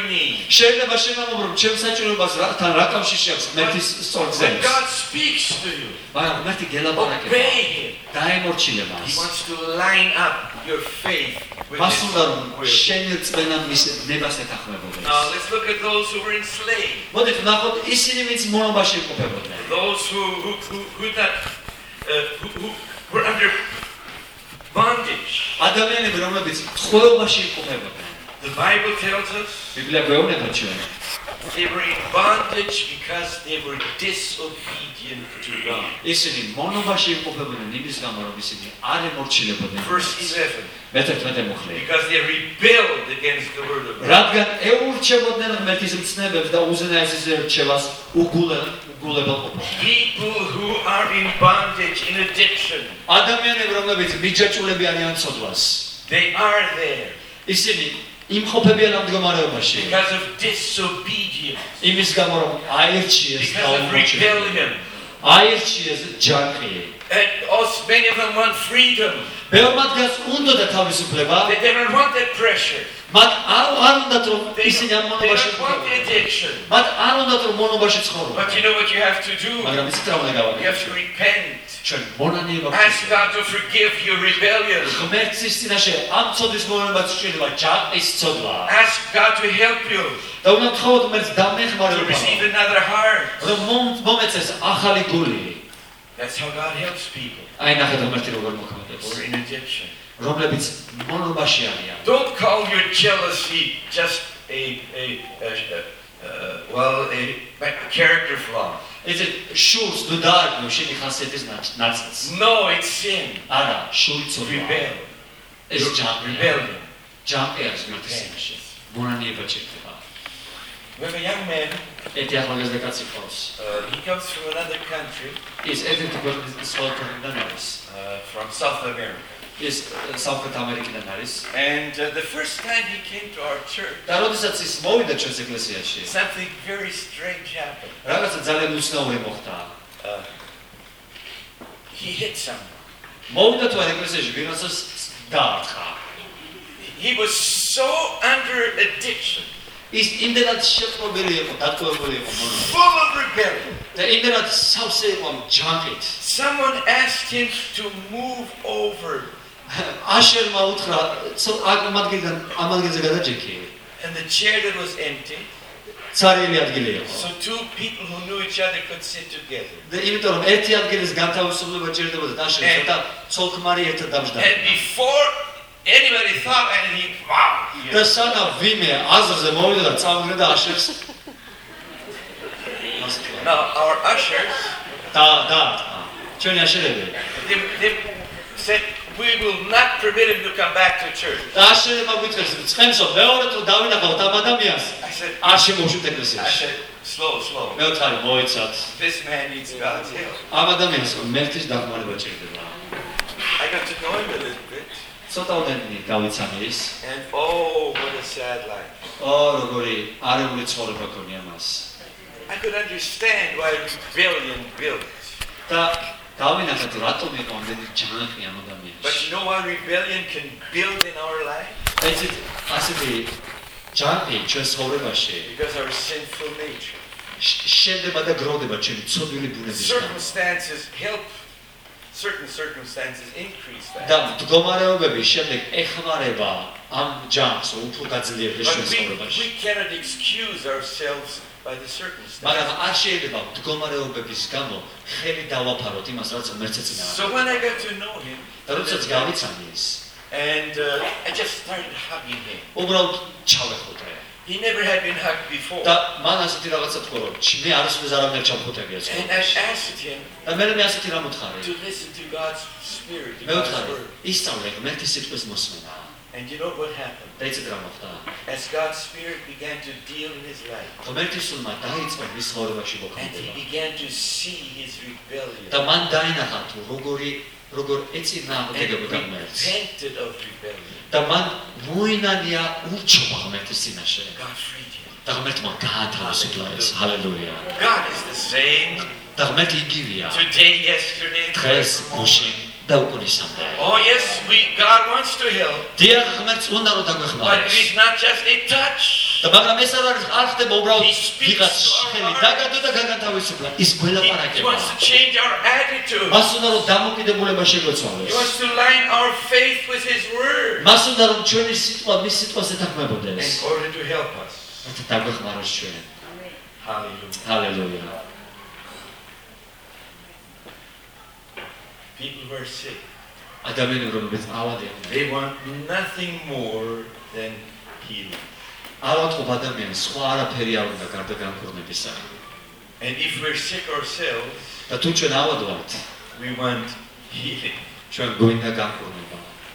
შეიძლება შეგამობრო ჩემ საჭიროებას რათან რა კავშირი აქვს მერტის სწორ When გზებს. God speaks to you, მაგრამ მერტი გელაპარაკება. obey Him. დაემორჩილე He მას. wants to line up your faith with მას His უნდა რომ will. შენი რწმენა მის ნებას ეთანხმებოდეს. Now let's look at those who were enslaved. მოდით ნახოთ ისინი ვინც მონობაში იმყოფებოდნენ. Those who who who, who, that, uh, who, who were under bondage. ადამიანები რომლებიც ხვეობაში იმყოფებოდნენ. The Bible tells us ბიბლია გვეუბნება ჩვენ. they were in bondage because they were disobedient to God. ისინი მონობაში იმყოფებოდნენ იმის გამო რომ ისინი არ ემორჩილებოდნენ. Verse eleven. მეთერთმეტე მუხლი. Because they rebelled against the word of God. რადგან ეურჩებოდნენ ღმერთის მცნებებს და უზენაესის რჩევას უგულებელ ყოფილდნენ. People who are in bondage, in addiction, ადამიანები რომლებიც მიჯაჭულები არიან ცოდვას. they are there ისინი იმყოფებიან ამ მდგომარეობაში. because of disobedience, იმის გამო რომ აერჩიეს because of დაუმორჩილება. rebellion. აერჩიეს ჯანყი. And also many of them want freedom. ბევრ მათგანს უნდოდა თავისუფლება. They, they don't want that pressure. მათ არ არ უნდათ რომ They ისინი ამ don't, they მონობაში don't want the ცხოვრობდნენ. addiction. მათ არ უნდათ რომ მონობაში But ცხოვრობდნენ. you know what you have to do? მაგრამ იცით რა უნდა You have to გავაკეთოთ? repent. ჩვენ მონანიება Ask God to forgive your rebellion. ღმერთის წინაშე ამ ცოდვის მომენტად შეიძლება ჯანყის ცოდვა. Ask God to help you და უნდა თხოვოთ ღმერთს to დამეხმარება. receive another heart. რომ მომ- მომეწეს ახალი გული. That's how God helps people აი ნახეთ ღმერთი როგორ who მოქმედებს. are in addiction. რომლებიც მონობაში არიან. Don't call your jealousy just a, a, a, a uh, well, a, a character flaw. ესე შურს თუ დაარგო შენი ხასიათის ნაწილს. No, it's sin. არა, შური ცოდვა. Rebel. ეს ჯანყია. Rebellion. ჯანყია ღმერთის წინაშე. მონანიება ჭირდება. We have a young man. ერთი ახალგაზრდა კაცი ყავს. Uh, he comes from another country, ის ერთ-ერთი ქვეყნის სხვა ქვეყნიდან არის. uh, from South America. ის სამხრეთ ამერიკიდან არის. And uh, the first time he came to our church, და როდესაც ის მოვიდა ჩვენს ეკლესიაში, something very strange happened. რაღაცა ძალიან უცნაური მოხდა. Uh, he hit someone. მოვიდა თუ არ ეკლესიაში, ვიღაცას დაარტყა. He was so under addiction, ის იმდენად შეწყობილი იყო, დატოვებული იყო მონო. full of rebellion. და იმდენად სავსე იყო ჯანყით. Someone asked him to move over, აშერმა უთხრა, ამ ადგილიდან ამ ადგილზე გადაჭიქი. and the chair that was empty, ცარიელი ადგილი იყო. so two people who knew each other could sit together. და იმიტომ რომ ერთი ადგილის განთავისუფლება ჭირდებოდა და აშერმა და ცოლ-ქმარი ერთად დამждდა. And before anybody thought anything, wow! he და had- სანა ვიმე აზრზე მოვიდა და წავიდა და აშერს. Now our ushers, და და ჩვენი აშერები. they, they said, we will not permit him to come back to church. და აშერება გვითხრეს, წყემსო მეორე თუ დავინახავთ ამ ადამიანს, I said, არ შემოვშვით I ეკლესიაში. said, slow, slow. მე ვთქვი, მოიცათ. This man needs God's help. ამ ადამიანს მერტის დახმარება ჭირდება. I got to know him a little bit, ცოტაოდენი გავიცანი ის. and oh, what a sad life. ო, როგორი არეული ცხოვრება ქონია მას. I could understand why rebellion built. და დავინახეთ რატომ იყო ამდენი ჯანყი ამ But ადამიანში. you know why rebellion can build in our life? ეცით ასეთი ჯანყი ჩვენ ცხოვრებაში Because our sinful nature. შენდება და გროვდება ჩვენი ცოდვილი ბუნების გამო. Circumstances help, certain circumstances increase და that. მდგომარეობები შემდეგ ეხმარება ამ ჯანყს უფრო გაძლიერდეს But ჩვენ we, ცხოვრებაში. we cannot excuse ourselves by the circumstances. მაგრამ არ შეიძლება მდგომარეობების გამო ხელი დავაფაროთ იმას, რაც მერცეცინაა. So when I got to know him, და როდესაც გავიცანი ის, and uh, I just started hugging him. უბრალოდ ჩავეხუტე. He never had been hugged before. და მან ასეთი რაღაცა თქვა, რომ მე არასოდეს არაფერ ჩავხუტებია And I ცხოვრებაში. asked him და მე მე ასეთი რამ ვთხარი. to listen to God's Spirit, to მე God's ვთხარი, Word. ისწავლე ღმერთის სიტყვის მოსმენა. And you know what happened? და იცით რა მოხდა? As God's Spirit began to deal in his life, ღმერთის სულმა დაიწყო მის ცხოვრებაში and he მოქმედება. began to see his rebellion, და მან დაინახა თუ როგორი როგორ ეწინა and აღდგებოდა ღმერთს. repented of rebellion. და მან მოინანია ურჩობა ღმერთის წინაშე. God freed him. და ღმერთმა გაათავისუფლა ეს. ჰალელუია. God is the same და ღმერთი იგივეა. today, yesterday, and დღეს, forever. გუშინ და უკუნისამდე. Oh yes, we God wants to help, დიახ, ღმერთს უნდა რომ but it დაგვეხმაროს. is not just a touch. და მაგრამ ეს არ არის არ ხდება უბრალოდ He speaks ვიღაც to our ხელი hearts. დაგადო და გაგანთავისუფლა. ის He გველაპარაკება. wants to change our attitude. მას უნდა რომ დამოკიდებულება He შეგვეცვალოს. wants to line our faith with His Word მას უნდა რომ ჩვენი სიტყვა მის სიტყვას ეთანხმებოდეს. in order to help us. რათა დაგვეხმაროს ჩვენ. Hallelujah. ჰალელუია. People who are sick, ადამიანები რომლებიც ავადიან. they want nothing more than healing. ავადყოფ ადამიანს სხვა არაფერი არ უნდა გარდა განკურნებისა. And if we're sick ourselves, და თუ ჩვენ ავადვართ, we want healing. ჩვენ გვინდა განკურნება.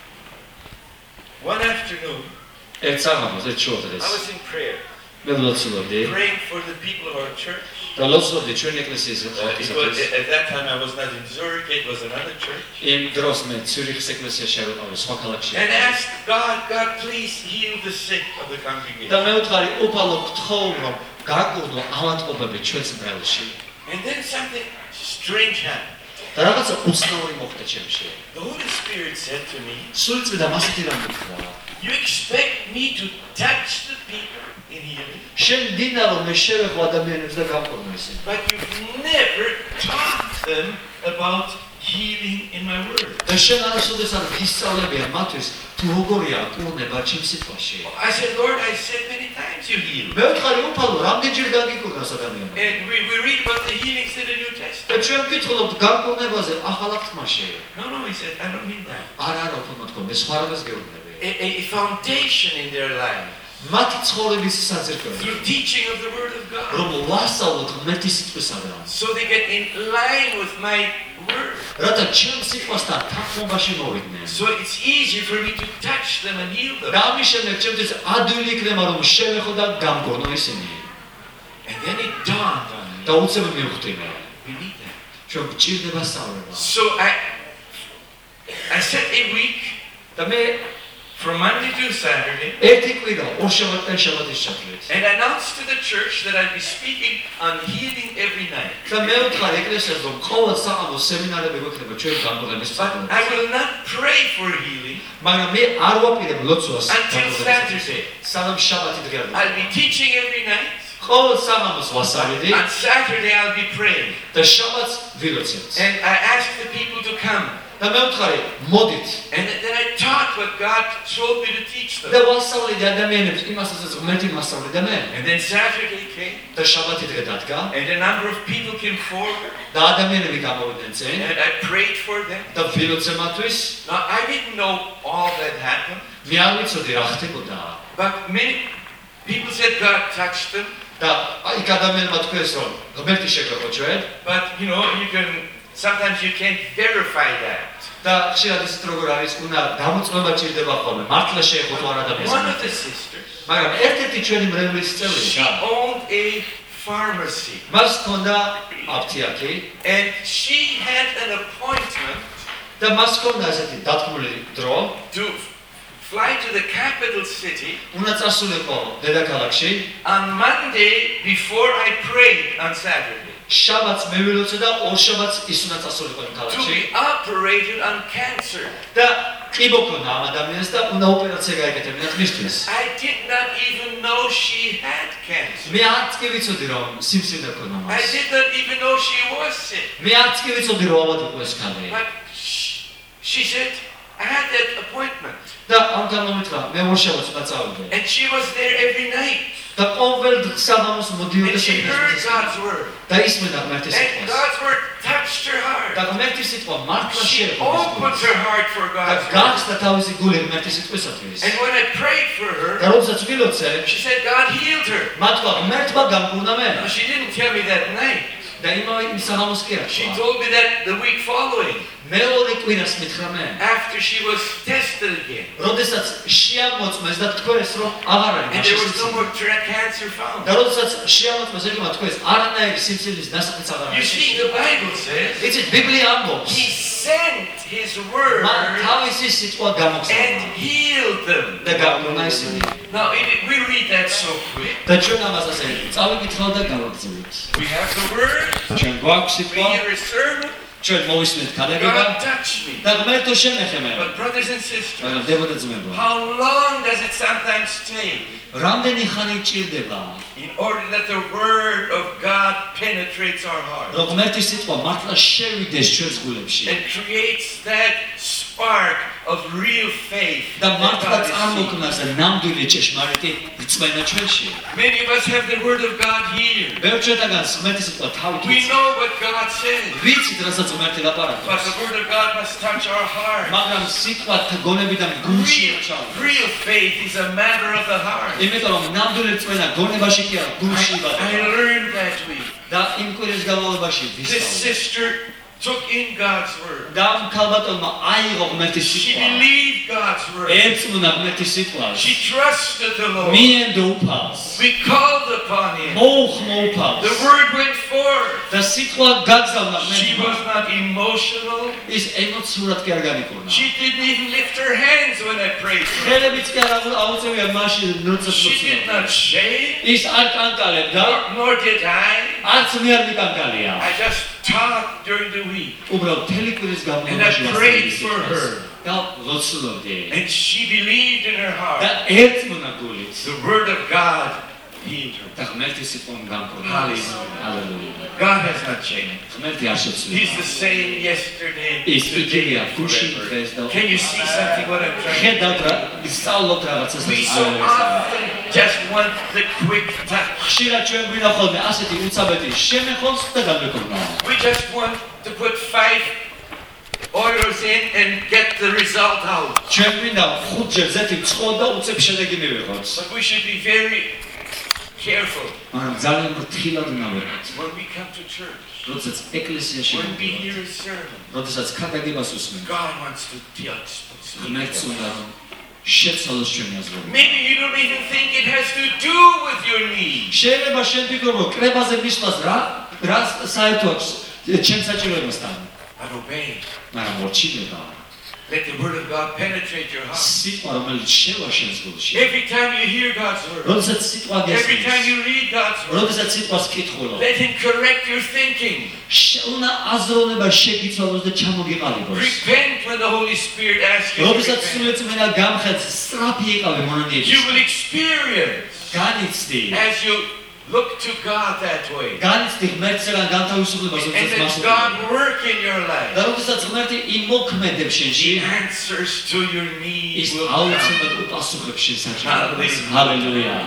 One afternoon, ერთ საღამოს ერთ I შუადღეს was in prayer, მე ვლოცულობდი praying for the people of our church. და ვლოცულობდი ჩვენი ეკლესიის Uh, it was, ხალხისათვის. at that time, I was not in Zurich, it was another church. იმ დროს მე ციურიხის ეკლესიაში არ ვიყავი, სხვა ქალაქში. And asked God, God, please heal the sick of the და congregation. მე ვთქვი, უფალო გთხოვ, რომ გაკურნო ავადმყოფები ჩვენს მრევლში. And then something strange happened. და რაღაცა უცნაური მოხდა ჩემში. The Holy Spirit said to me, სულწმიდა მასეთი რამ გითხრა. you expect me to touch the people in healing, შენ დინა რომ მე შევეხო ადამიანებს და გავკურნო ისინი. but you've never taught them about healing in my word. და შენ არასოდეს არ გისწავლებია მათთვის თუ როგორია კურნება ჩემს სიტყვაში. I said, Lord, I said many times you heal. მე ვთქვი, უფალო, რამდენჯერ გაგიკურნოს ადამიანებს? And we, we read about the healings in the New Testament. და ჩვენ ვკითხულობთ განკურნებაზე ახალ აღთქმაში. No, no, he said, I don't mean that. არა, არა, უფრო თქვენ, მე სხვა რამეს გეუბნები. A, a, a foundation in their life მათი ცხოვრების საზრდოები, through teaching of the Word of God. რომ ვასწავლოთ ღმერთის სიტყვისაგან. So they get in line with my word. რათა ჩემს სიტყვასთან თანხმობაში მოვიდნენ. So it's easy for me to touch them and heal them. და ამის შემდეგ ჩემთვის ადვილი იქნება რომ შევეხო და გამგორნო ისინი. And then it dawned on me. და უცებ მივხვდი მე. We need that. ჩვენ გვჭირდება სწავლება. So I, I set a week და მე from Monday to Saturday ერთი კვირა ორ შაბათთან შაბათის ჩათვლით. and announced to the church that I'd be speaking on healing every night. და მე ვთქვი ეკლესიას რომ ყოველ საღამოს სემინარები გვექნება ჩვენი განკურნების But საქმეში. I will not pray for healing მაგრამ მე არ ვაპირებ ლოცვას until Saturday. სანამ შაბათი დღე არ I'll be teaching every night. ყოველ საღამოს ვასწავლები On Saturday I'll be praying. და შაბათს ვილოცებთ. And I asked the people to come. და მე ვთქვი მოდით And then I taught what God told me to teach them. და ვასწავლები ადამიანებს იმასაც ღმერთი მასწავლიდა მე. And then Saturday came. და შაბათი დღე დადგა And a number of people came forward. და ადამიანები გამოვიდნენ წინ And I prayed for them. და ვილოცე მათთვის. Now I didn't know all that happened. მე არ ვიცოდი რა ხდებოდა. But many people said God touched them. და აი ადამიანმა თქვეს რომ ღმერთი შეგვეყო ჩვენ But you know, you can sometimes you can't verify that. და ხშირად ისეთ როგორ არის უნდა გამოწვევა ჭირდება ხოლმე მართლა შეეხო თუ არა ადამიანს. One of the sisters, მაგრამ ერთ-ერთი ჩვენი მრევლის წევრი she owned a pharmacy. მას ჰქონდა აფთიაქი And she had an appointment და მას ჰქონდა ესეთი დათქმული დრო to fly to the capital city უნდა წასულიყო დედაქალაქში on Monday before I prayed on Saturday შაბათს მე ვილოცე და ორ შაბათს ის უნდა წასულიყო იმ to ქალაქში be operated on cancer. და ყიბო ქონდა ამ ადამიანს და უნდა ოპერაცია გაეკეთებინა მისთვის. I did not even know she had cancer. მე არც კი ვიცოდი რომ სიმსივნე ქონდა I მას. did not even know she was sick. მე არც კი ვიცოდი რომ ავად იყო ეს ქალი. But she, she said, I had that appointment. და ამ გამომიტყვა მე ორ შაბათს უნდა წავიდე. And she was there every night. და ყოველ საღამოს And მოდიოდა she heard სემინარში. God's word. და ისმენდა ღმერთის And სიტყვას. God's word touched her და heart. ღმერთის სიტყვა მართლა She შეეხო opened her heart for და God's word. გახსნა თავისი გული ღმერთის სიტყვისათვის. And when I prayed for და her, როდესაც ვილოცე, she said God healed her. მათქვა ღმერთმა გამკურნა მე. Now, she didn't tell me that night. და იმავე იმ საღამოს კი არ She თქვა. told me that the week following, მეორე კვირას მითხრა მე. after she was tested again. როდესაც შეამოწმეს და თქვეს რომ აღარ არის And there was no მაშინ. more tra- cancer found. და როდესაც შეამოწმეს ეგემა თქვეს არანაირი სიმსივნის დასაწყიც აღარ You არის. see, the Bible says იცით ბიბლია ამბობს. He sent His word მან თავისი სიტყვა and გამოგზავნა healed them. და გამკურნა ისინი. Now, it, we read that so quick. და ჩვენ ამას ასე წავიკითხავ და გავაგზავნით. We have the word, ჩვენ გვაქვს we სიტყვა, hear a sermon, ჩვენ მოვისმენთ ქალებება God touched me. და ღმერთო შემეხე მე. But brothers and sisters, მაგრამ დებოდა ძმებო. how long does it sometimes take რამდენი ხანი ჭირდება in order that the word of God penetrates our heart რომ ღმერთის სიტყვა მართლა შევიდეს ჩვენს გულებში and creates that spark of real faith და that მართლა God is წარმოქმნას და ნამდვილი ჭეშმარიტი რწმენა ჩვენში. seeking. Many of us have the word of God here. ბევრ ჩვენთაგანს ღმერთის სიტყვა თავით We know what God says, ვიცით რასაც ღმერთი but ლაპარაკობს. the word of God must touch our heart. მაგრამ სიტყვა გონებიდან გულში Real, ჩავდა. real faith is a matter of the heart. იმიტომ რომ ნამდვილი რწმენა გონებაში კი არა, გულში I, I იბადება. learned that week. და იმ კვირის განმავლობაში This ვისწავლე. sister took in God's word. და ქალბატონმა აიღო ღმერთის She სიტყვა. believed God's word. ერწმუნა ღმერთის სიტყვას. She trusted the Lord. მიენდო უფალს. We called upon him. მოუხმო უფალს. The word went forth. და სიტყვა გაგზავნა She ღმერთმა. was not emotional. ის ემოციურად კი არ განიკურნა. She didn't even lift her hands when I prayed for her. ხელებიც კი არ აუწევია მაშინ როცა She did მოწია. not shake, ის არ კანკალებდა, nor, nor did I. არც მე არ მიკანკალია. I just taught during the week. უბრალოდ მთელი კვირის And განმავლობაში I prayed for her. და ლოცულობდი. And she believed in her და heart. ერწმუნა გულით. The word of God healed her. და ღმერთის სიტყვამ გამკურნა. Hallelujah. ჰალელუია. God has not changed. ღმერთი არ შეცვლილა. He's the same yesterday, ის today, იქნებია and გულში forever. დღეს და Can you see something what I'm trying to ხედავთ რა ისწავლოთ რაღაცას We so often just want the quick touch. ხშირად ჩვენ გვინდა ხოლმე ასეთი უცაბეთი შემეხოს და გამეკურნა. We just want to put five euros in and get the result out. ჩვენ გვინდა ხუთჯერ ზეთი ცხო და უცებ შედეგი მივიღოთ. But we should be very careful მაგრამ ძალიან ფრთხილად ნავეროთ. when we come to church, როდესაც ეკლესიაში when we მივიდეთ, hear a sermon. როდესაც ქადაგებას უსმენთ, God wants to touch. ღმერთს უნდა რომ შეცვალოს ჩვენი აზრობა. Maybe you don't even think it has to do with your need. შეიძლება შენ ფიქრობ, რომ კრებაზე მისვლას რა რა საერთო აქვს ჩემ საჭიროებასთან. But obey. მაგრამ მორჩილება Let the word of God penetrate your heart. სიტყვა რომელიც შევა შენს გულში. Every time you hear God's word, როდესაც სიტყვა every time გესმის, you read God's word, როდესაც სიტყვას კითხულობ, let him correct your thinking. უნდა აზროვნება შეგიცვალოს და ჩამოგიყალიბოს. Repent when the Holy Spirit asks you to როდესაც repent. სული წმინდა გამხეთს, სწრაფი იყავე You მონადირეში. will experience განიცდი, as you look to God that way. განიცდი ღმერთისგან განთავისუფლებას, And როდესაც let მას God უყურებ. work in your და life. როდესაც ღმერთი იმოქმედებს შენში, The answers to your needs ის will come. აუცილებლად უპასუხებს შენ საჭიროებას. Hallelujah. ჰალელუია.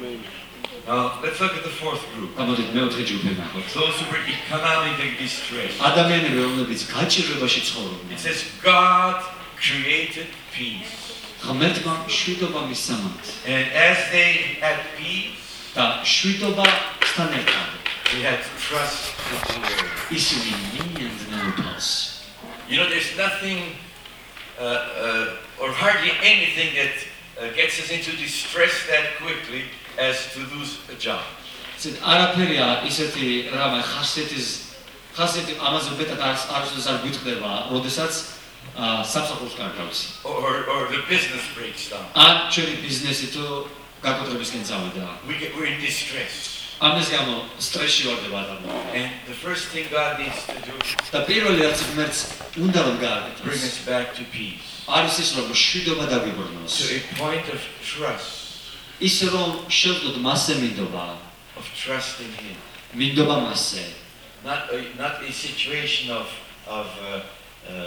Now, let's look at the fourth group. გამოდით მეოთხე ჯგუფი ნახოთ. Those who were economically distressed. ადამიანები, რომლებიც გაჭირვებაში ცხოვრობდნენ. It says God created peace. ღმერთმა შვიდობა მისცა მათ. And as they had peace, და შვიდობა სთან ერთად they had trust in the Lord. ისინი მიენდნენ უფალს. You know, there's nothing uh, uh, or hardly anything that uh, gets us into distress that quickly as to lose a job. ზედ არაფერია ისეთი რამე ხასიათის ხასიათი ამაზე მეტად არ არ არ გვითხრება, როდესაც სამსახურს კარგავს. Or, or the business breaks down. ან ჩვენი ბიზნესი თუ გაკოტრებისკენ წავიდა. We get, we're in distress. ამის გამო სტრესში ვარდება ადამიანი. And the first thing God needs to do და პირველი რაც ღმერთს უნდა რომ bring გააკეთოს, us back to peace, არის ის რომ შვიდობა დაგვიბრუნოს. to a point of trust, ის რომ შევძლოთ მასზე მინდობა, of trust in Him. მინდობა მასზე. Not a, not a situation of, of uh, uh,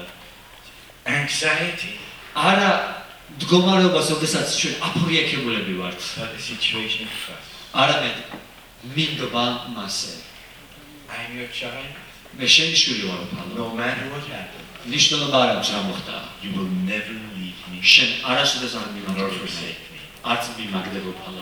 anxiety, არა მდგომარეობას, როდესაც ჩვენ აფრიაქებულები ვართ. but a situation of trust. არამედ მინდობა მასზე. I'm your child. მე შენი შვილი ვარ უფალო. No matter what happens, ნიშნულობა არ აქვს რა მოხდა. you will never leave me შენ არასოდეს არ nor მიმაგდებ. forsake me. არც მიმაგდებ უფალო.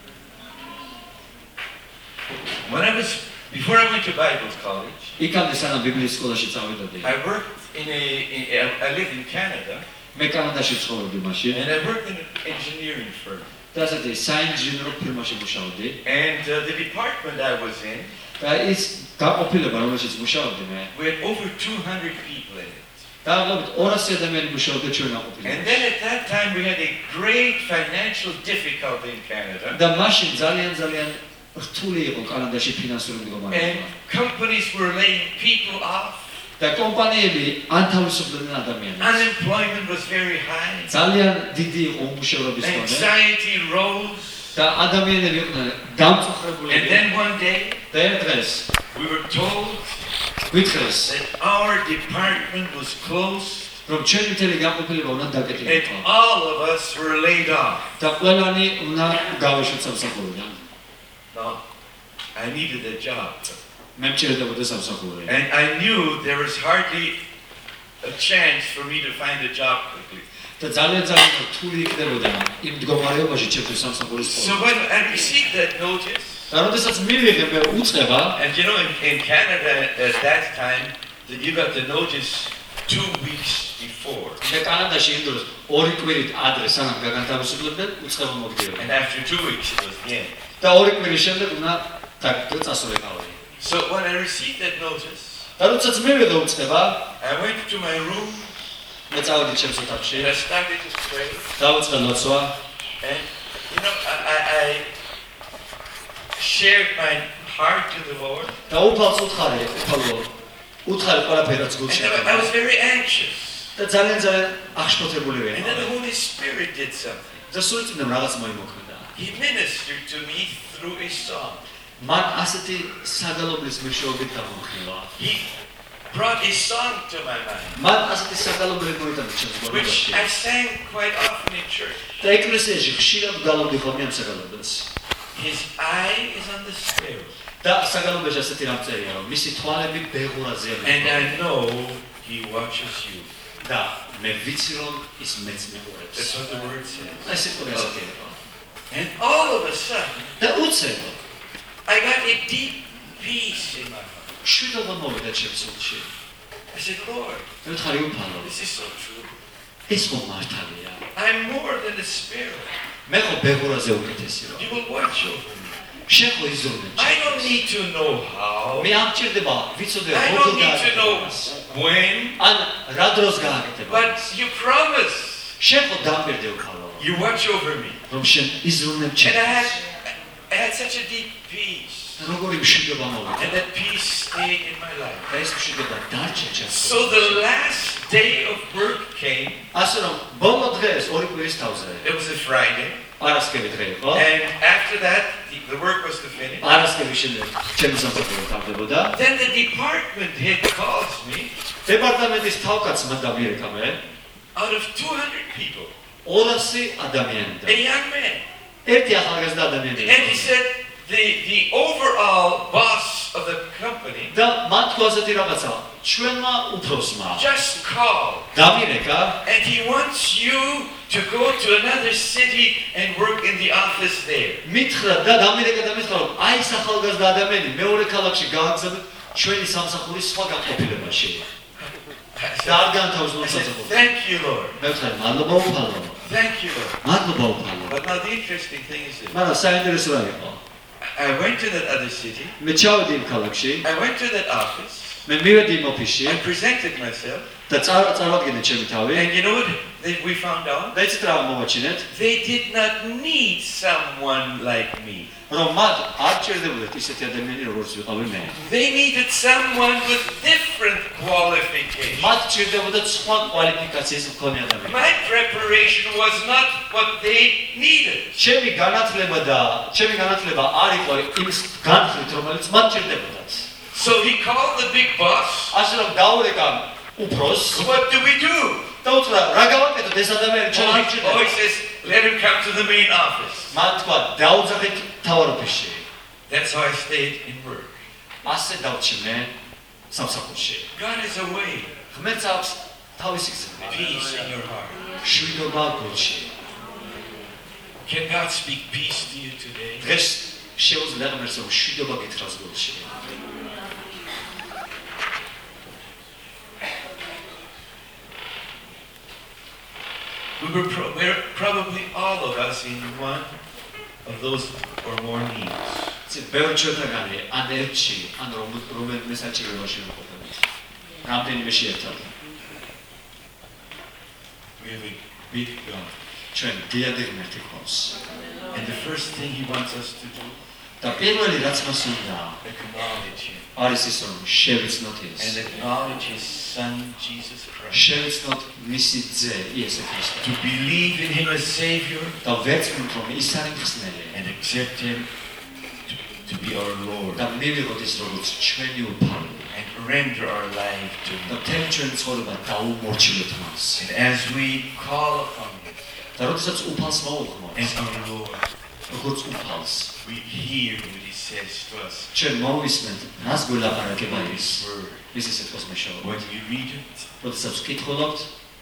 When I was, before I went to Bible college, იქამდე სანამ ბიბლიის სკოლაში წავიდოდი, I worked in a, in, I lived in Canada, მე კანადაში ცხოვრობდი მაშინ. and I worked in an engineering firm. და ასეთი საინჟინრო ფირმაში მუშაობდი. And uh, the department I was in, და ის გაყოფილება, რომელშიც მუშაობდი მე, we had over two hundred people in it. დაახლოებით ორასი ადამიანი მუშაობდა ჩვენ And გაყოფილებაში. then at that time we had a great financial difficulty in Canada. და მაშინ ძალიან ძალიან რთული იყო კანადაში ფინანსური And მდგომარეობა. companies were laying people off. და კომპანიები ანთავისუფლდნენ ადამიანებს. Unemployment was very high. ძალიან დიდი იყო უმუშევრობის დონე Anxiety rose. და ადამიანები იყვნენ დამწუხრებულები. And then one day და ერთ დღეს we were told გვითხრეს that our department was closed რომ ჩვენი მთელი განყოფილება უნდა and დაკეტილიყო all of us were laid off. და ყველანი უნდა გავეშოთ სამსახურიდან. No, I needed a job. მე მჭირდებოდა სამსახური. And I knew there was hardly a chance for me to find a job quickly. და ძალიან ძალიან რთული იქნებოდა იმ მდგომარეობაში ჩემთვის სამსახურის So პოვნა. when I received that notice, და როდესაც მივიღე მე უწყება, and you know, in, in Canada at that time, that you got the notice two weeks before. და კანადაში იმ დროს ორი კვირით ადრე სანამ გაგანთავისუფლებდნენ უწყება მოგდიოდა. And after two weeks, it was the end. და ორი კვირის შემდეგ უნდა დაწასულიყავი. So when I received that notice, და როდესაც მივიღე უწყება, I went to my room მე წავედი ჩემს ოთახში, and I started to pray. დავიწყე ლოცვა And you know, I, I, I shared my heart to the Lord. და უფალს უთხარი, უფალო, უთხარი ყველაფერს გულში. And I was very anxious. და ძალიან ძალიან აღშფოთებული ვიყავი. And then the Holy Spirit did something. და სულ წინამ რაღაც მოიმოქმედა. He ministered to me through a song. მან ასეთი საგალობლის მეშვეობით გამომხილვა. He brought a song to my mind, მან ასეთი საგალობელი მოიტანა ჩემს which გონებაში. I sang quite often in church. და ეკლესიაში ხშირად გალობდი ხოლმე ამ საგალობელს. His eye is on the sparrow. და საგალობელში ასეთი რამ წერია, რომ მისი თვალები ბეღურაზეა. And I know he watches you. და მე ვიცი რომ ის მეც მეყურებს. That's what the word says. ეს იყო ასეთი იყო. And all of a sudden, და უცებ I got a deep peace in my heart. შვიდობა მოვიდა ჩემს სულში. I said, Lord, მე ვთხარი უფალო, this is so true. ეს ხო მართალია. I'm more than a sparrow. მე ხო ბეღურაზე უკეთესი ვარ. You will watch over me. შენ ხო იზრუნე I don't ჩემს. need to know how. მე ამ ჭირდება ვიცოდე I როგორ don't need to know გააკეთებას. when. ან რა დროს გააკეთება. But you promise შენ ხო დამპირდე უფალო, you watch over me. რომ შენ იზრუნე And I had, ჩემს. I had such a deep peace. როგორი მშვიდობა მოვიდა. And that peace stayed in my life. და ეს მშვიდობა დარჩა ჩემს. So the last day of work came. ასე რომ ბოლო დღეს ორი კვირის თავზე It was a Friday. პარასკევი დღე იყო. And after that, the, the work was to finish. პარასკევის შემდეგ ჩემი სამსახური თავდებოდა. Then the department head calls me. დეპარტამენტის თავკაცმა დამიერეკა მე Out of two hundred people, ორასი ადამიანიდან. a young man. ერთი ახალგაზრდა ადამიანი And he იყო. said, the, the overall boss of the company და მან თქვა ასეთი რაღაცა, ჩვენმა უფროსმა just called. დამიერეკა And he wants you to go to another city and work in the office there. მითხრა და დამიერეკა და მითხრა რომ აი ეს ახალგაზრდა ადამიანი მეორე ქალაქში გააგზავნეთ ჩვენი სამსახურის სხვა განყოფილებაში. I და said, არ განთავსებულა I said, სამსახური. thank you, Lord. მე ვთქვი მადლობა უფალო. Thank you, Lord. მადლობა უფალო. But now the interesting thing is this. მაგრამ საინტერესო რა იყო? I went to that other city. მე ჩავედი იმ ქალაქში, I went to that office. მე მივედი იმ ოფისში I presented myself. და წარ წარვადგინე ჩემი თავი. And you know what they, we found out? და იცით რა მოვაჩინეთ? They did not need someone like me. რომ მათ არ ჭირდებოდათ ისეთი ადამიანი როგორც ვიყავი მე. They needed someone with different qualifications. მათ ჭირდებოდათ სხვა კვალიფიკაციის მქონე ადამიანი. My preparation was not what they needed. ჩემი განათლება და ჩემი განათლება არ იყო იმის განხრით, რომელიც მათ ჭირდებოდათ. So he called the big boss. ასე რომ დაურეკა უფროს What do we do? და უთხრა რა გავაკეთოთ ეს ადამიანი Oh, ჩვენ არ he- oh, he ჭირდება. says, let him come to the main office. მან თქვა დაუძახეთ თავარ ოფისში. That's how I stayed in work. ასე დავჩინე სამსახურში. God is a way. ღმერთს აქვს თავისი გზები. Peace in your heart. შვიდობა გულში. Can God speak peace to you today? დღეს შეუძლია ღმერთს რომ შვიდობა გითხრას გულში. We were, pro- we're probably all of us in one of those or more needs. ცი ბევრი ჩვენთაგანი ან ერთში, ან რომ რომელიმე საჭიროებაში ვიყოფებით. რამდენიმე შეერთად. We have a big God. ჩვენ დიადი ღმერთი გვყავს. And the first thing he wants us to do და და პირველი რაც მას უნდა acknowledge him არის ის რომ შევიცნოთ ის and acknowledge his son Jesus Christ. შევიცნოთ მისი ძე იესო ქრისტე To believe in him as Savior და ვერცმით რომ ის არის მხსნელი and accept him to, to be our Lord და მივიღოთ ის როგორც ჩვენი უფალი and render our life to და him. მთელი ჩვენი ცხოვრება დაუმორჩილოთ მას And as we call upon him და როდესაც უფალს მოვუხმოთ as our Lord, როგორც უფალს we hear what he says to us ჩვენ მოვისმენთ რას გულაპარაკება in ის his word. ის ისეთ კოს მეშაობა When we read it, როდესაც ვკითხულობთ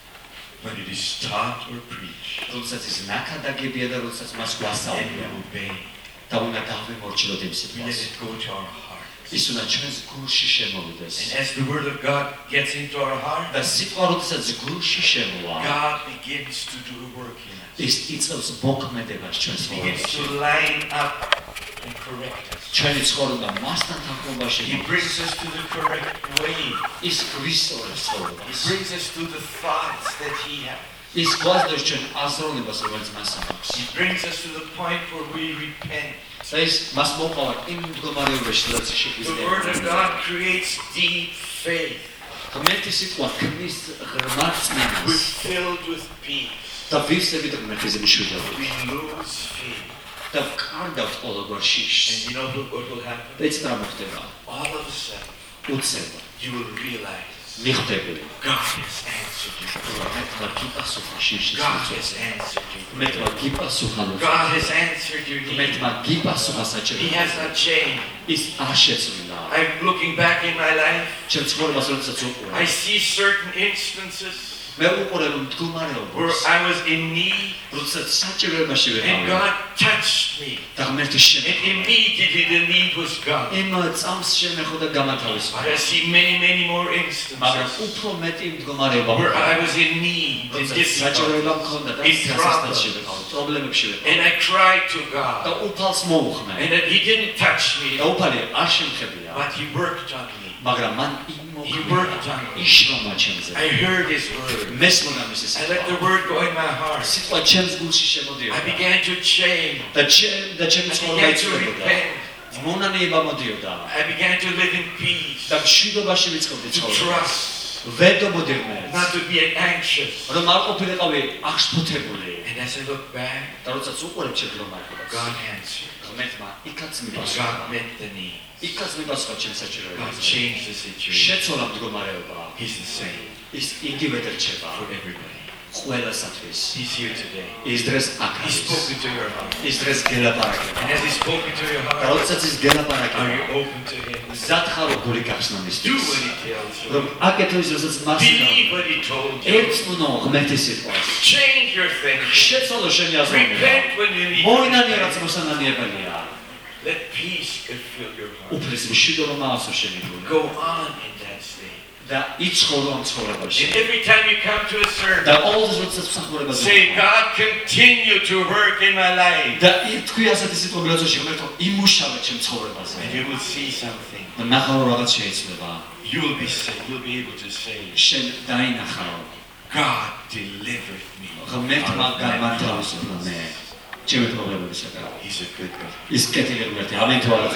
when it is taught or preached, როდესაც ის ნაკადაგებია და როდესაც მას and we გვასწავლია obey, და უნდა დავიმორჩილოთ იმ we let სიტყვას it go to our hearts. ის უნდა ჩვენს გულში შემოვიდეს And as the word of God gets into our heart, და სიტყვა როდესაც გულში შემოვა God begins to do a work in us. ის იწევს მოქმედებას ჩვენს Begins ცხოვრებაში to line up and correct us. ჩვენი ცხოვრება მასთან თანხმობაში He brings us to the correct way. ის გვისწორებს He ცხოვრებას brings us to the thoughts that he has. ის გვასდევს ჩვენ აზროვნებას რომელიც მას აქვს He brings us to the point where we repent. და ის მას მოყავარ იმ მდგომარეობაში სადაც The შეგვიძლია word of God creates deep faith. ღმერთის სიტყვა ქმნის ღრმა We're წმინდას filled with peace. და ვივსებით ღმერთის მშვიდობით We lose fear. და ვკარგავთ ყოველგვარ And შიშს you know what will happen? და იცით რა მოხდება All of a sudden, უცება you will realize მიხვდები God has answered you. ღმერთმა გიპასუხა შიშის God has მიწვაზე answered you. ღმერთმა გიპასუხა God has answered your need. ღმერთმა გიპასუხა He საჭირო has not changed. ის არ შეცვლილა I'm looking back in my life. ჩემ ცხოვრებას როდესაც I უყურე see certain instances მე უყურე რომ where მდგომარეობას I was in need როდესაც საჭიროებაში and ვიყავი God touched me. და ღმერთი And შემეხო immediately the need was gone. იმ წამს შემეხო და გამათავისუფლა But I see many, many more მაგრამ instances უფრო მეტი მდგომარეობა where I მქონდა. was in need, in როდესაც საჭიროება difficulties, მქონდა და in სასასტაში problems. ვიყავი პრობლემებში ვიყავი And I cried to და God. უფალს მოუხმე And that He didn't touch me, და უფალი არ შემხებია but He worked on me. მაგრამ მან He worked on me. იშრომა ჩემზე I heard His word. მესმოდა მისი I let the სიტყვა word go in my heart. სიტყვა ჩემს გულში I შემოდიოდა began to change. და ჩემ და ჩემი I ცხოვრება began to იცვლებოდა repent. მონანიება მოდიოდა I began to live in peace. და მშვიდობაში ვიწყებდი To ცხოვრებას trust. ვედობოდი ღმერთს Not to be anxious. რომ არ ყოფილიყავი აღშფოთებული And as I look back, და როდესაც უყურებ ჩემ მდგომარეობას God answered. ღმერთმა იქაც მიპასუხა God met the need. იქაც მიპასუხა ჩემს God საჭიროებას changed the situation. შეცვალა მდგომარეობა He's the same ის იგივე რჩება for everybody. ყველასათვის He's here today. ის დღეს აქ He's არის spoken to your heart. ის დღეს გელაპარაკება And as He's spoken to your და heart, როდესაც ის are გელაპარაკება you open to Him? მზად ხარ გული გახსნა Do მისთვის what He tells რომ you. აკეთო ის როდესაც მას Believe what He told you. ერწმუნო ღმერთის სიტყვას Change your thinking. შეცვალო შენი აზროვნება Repent when you need to მოინანიო რაც repent. მოსანანიებელია Let peace fill your heart. უფლის მშვიდობა ასო შენი გული Go on in that state. და იცხოვრო ამ ცხოვრებაში And every time you come to a და sermon, ყოველთვის როდესაც მსახურებას say, God, continue to work in my life. და თქვი ასეთი სიტყვა გლოცოში ღმერთო იმუშავე ჩემ ცხოვრებაზე And you will see something. და ნახავ რაღაც შეიცვლება You will be saved. You'll be able to say, შენ დაინახავ God delivered me. ღმერთმა out of my გამანთავისუფლა მე ჩემი პრობლემებისაგან He's a good God. ის კეთილი ღმერთი ამენ თუ არა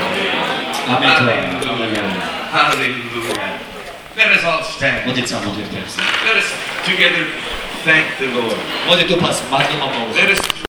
ამენ თუ არა Hallelujah. Let us all stand. მოდი წამოდით ერთად Let us together thank the Lord. მოდი თუ ფას მადლობა მოვუხმო Let us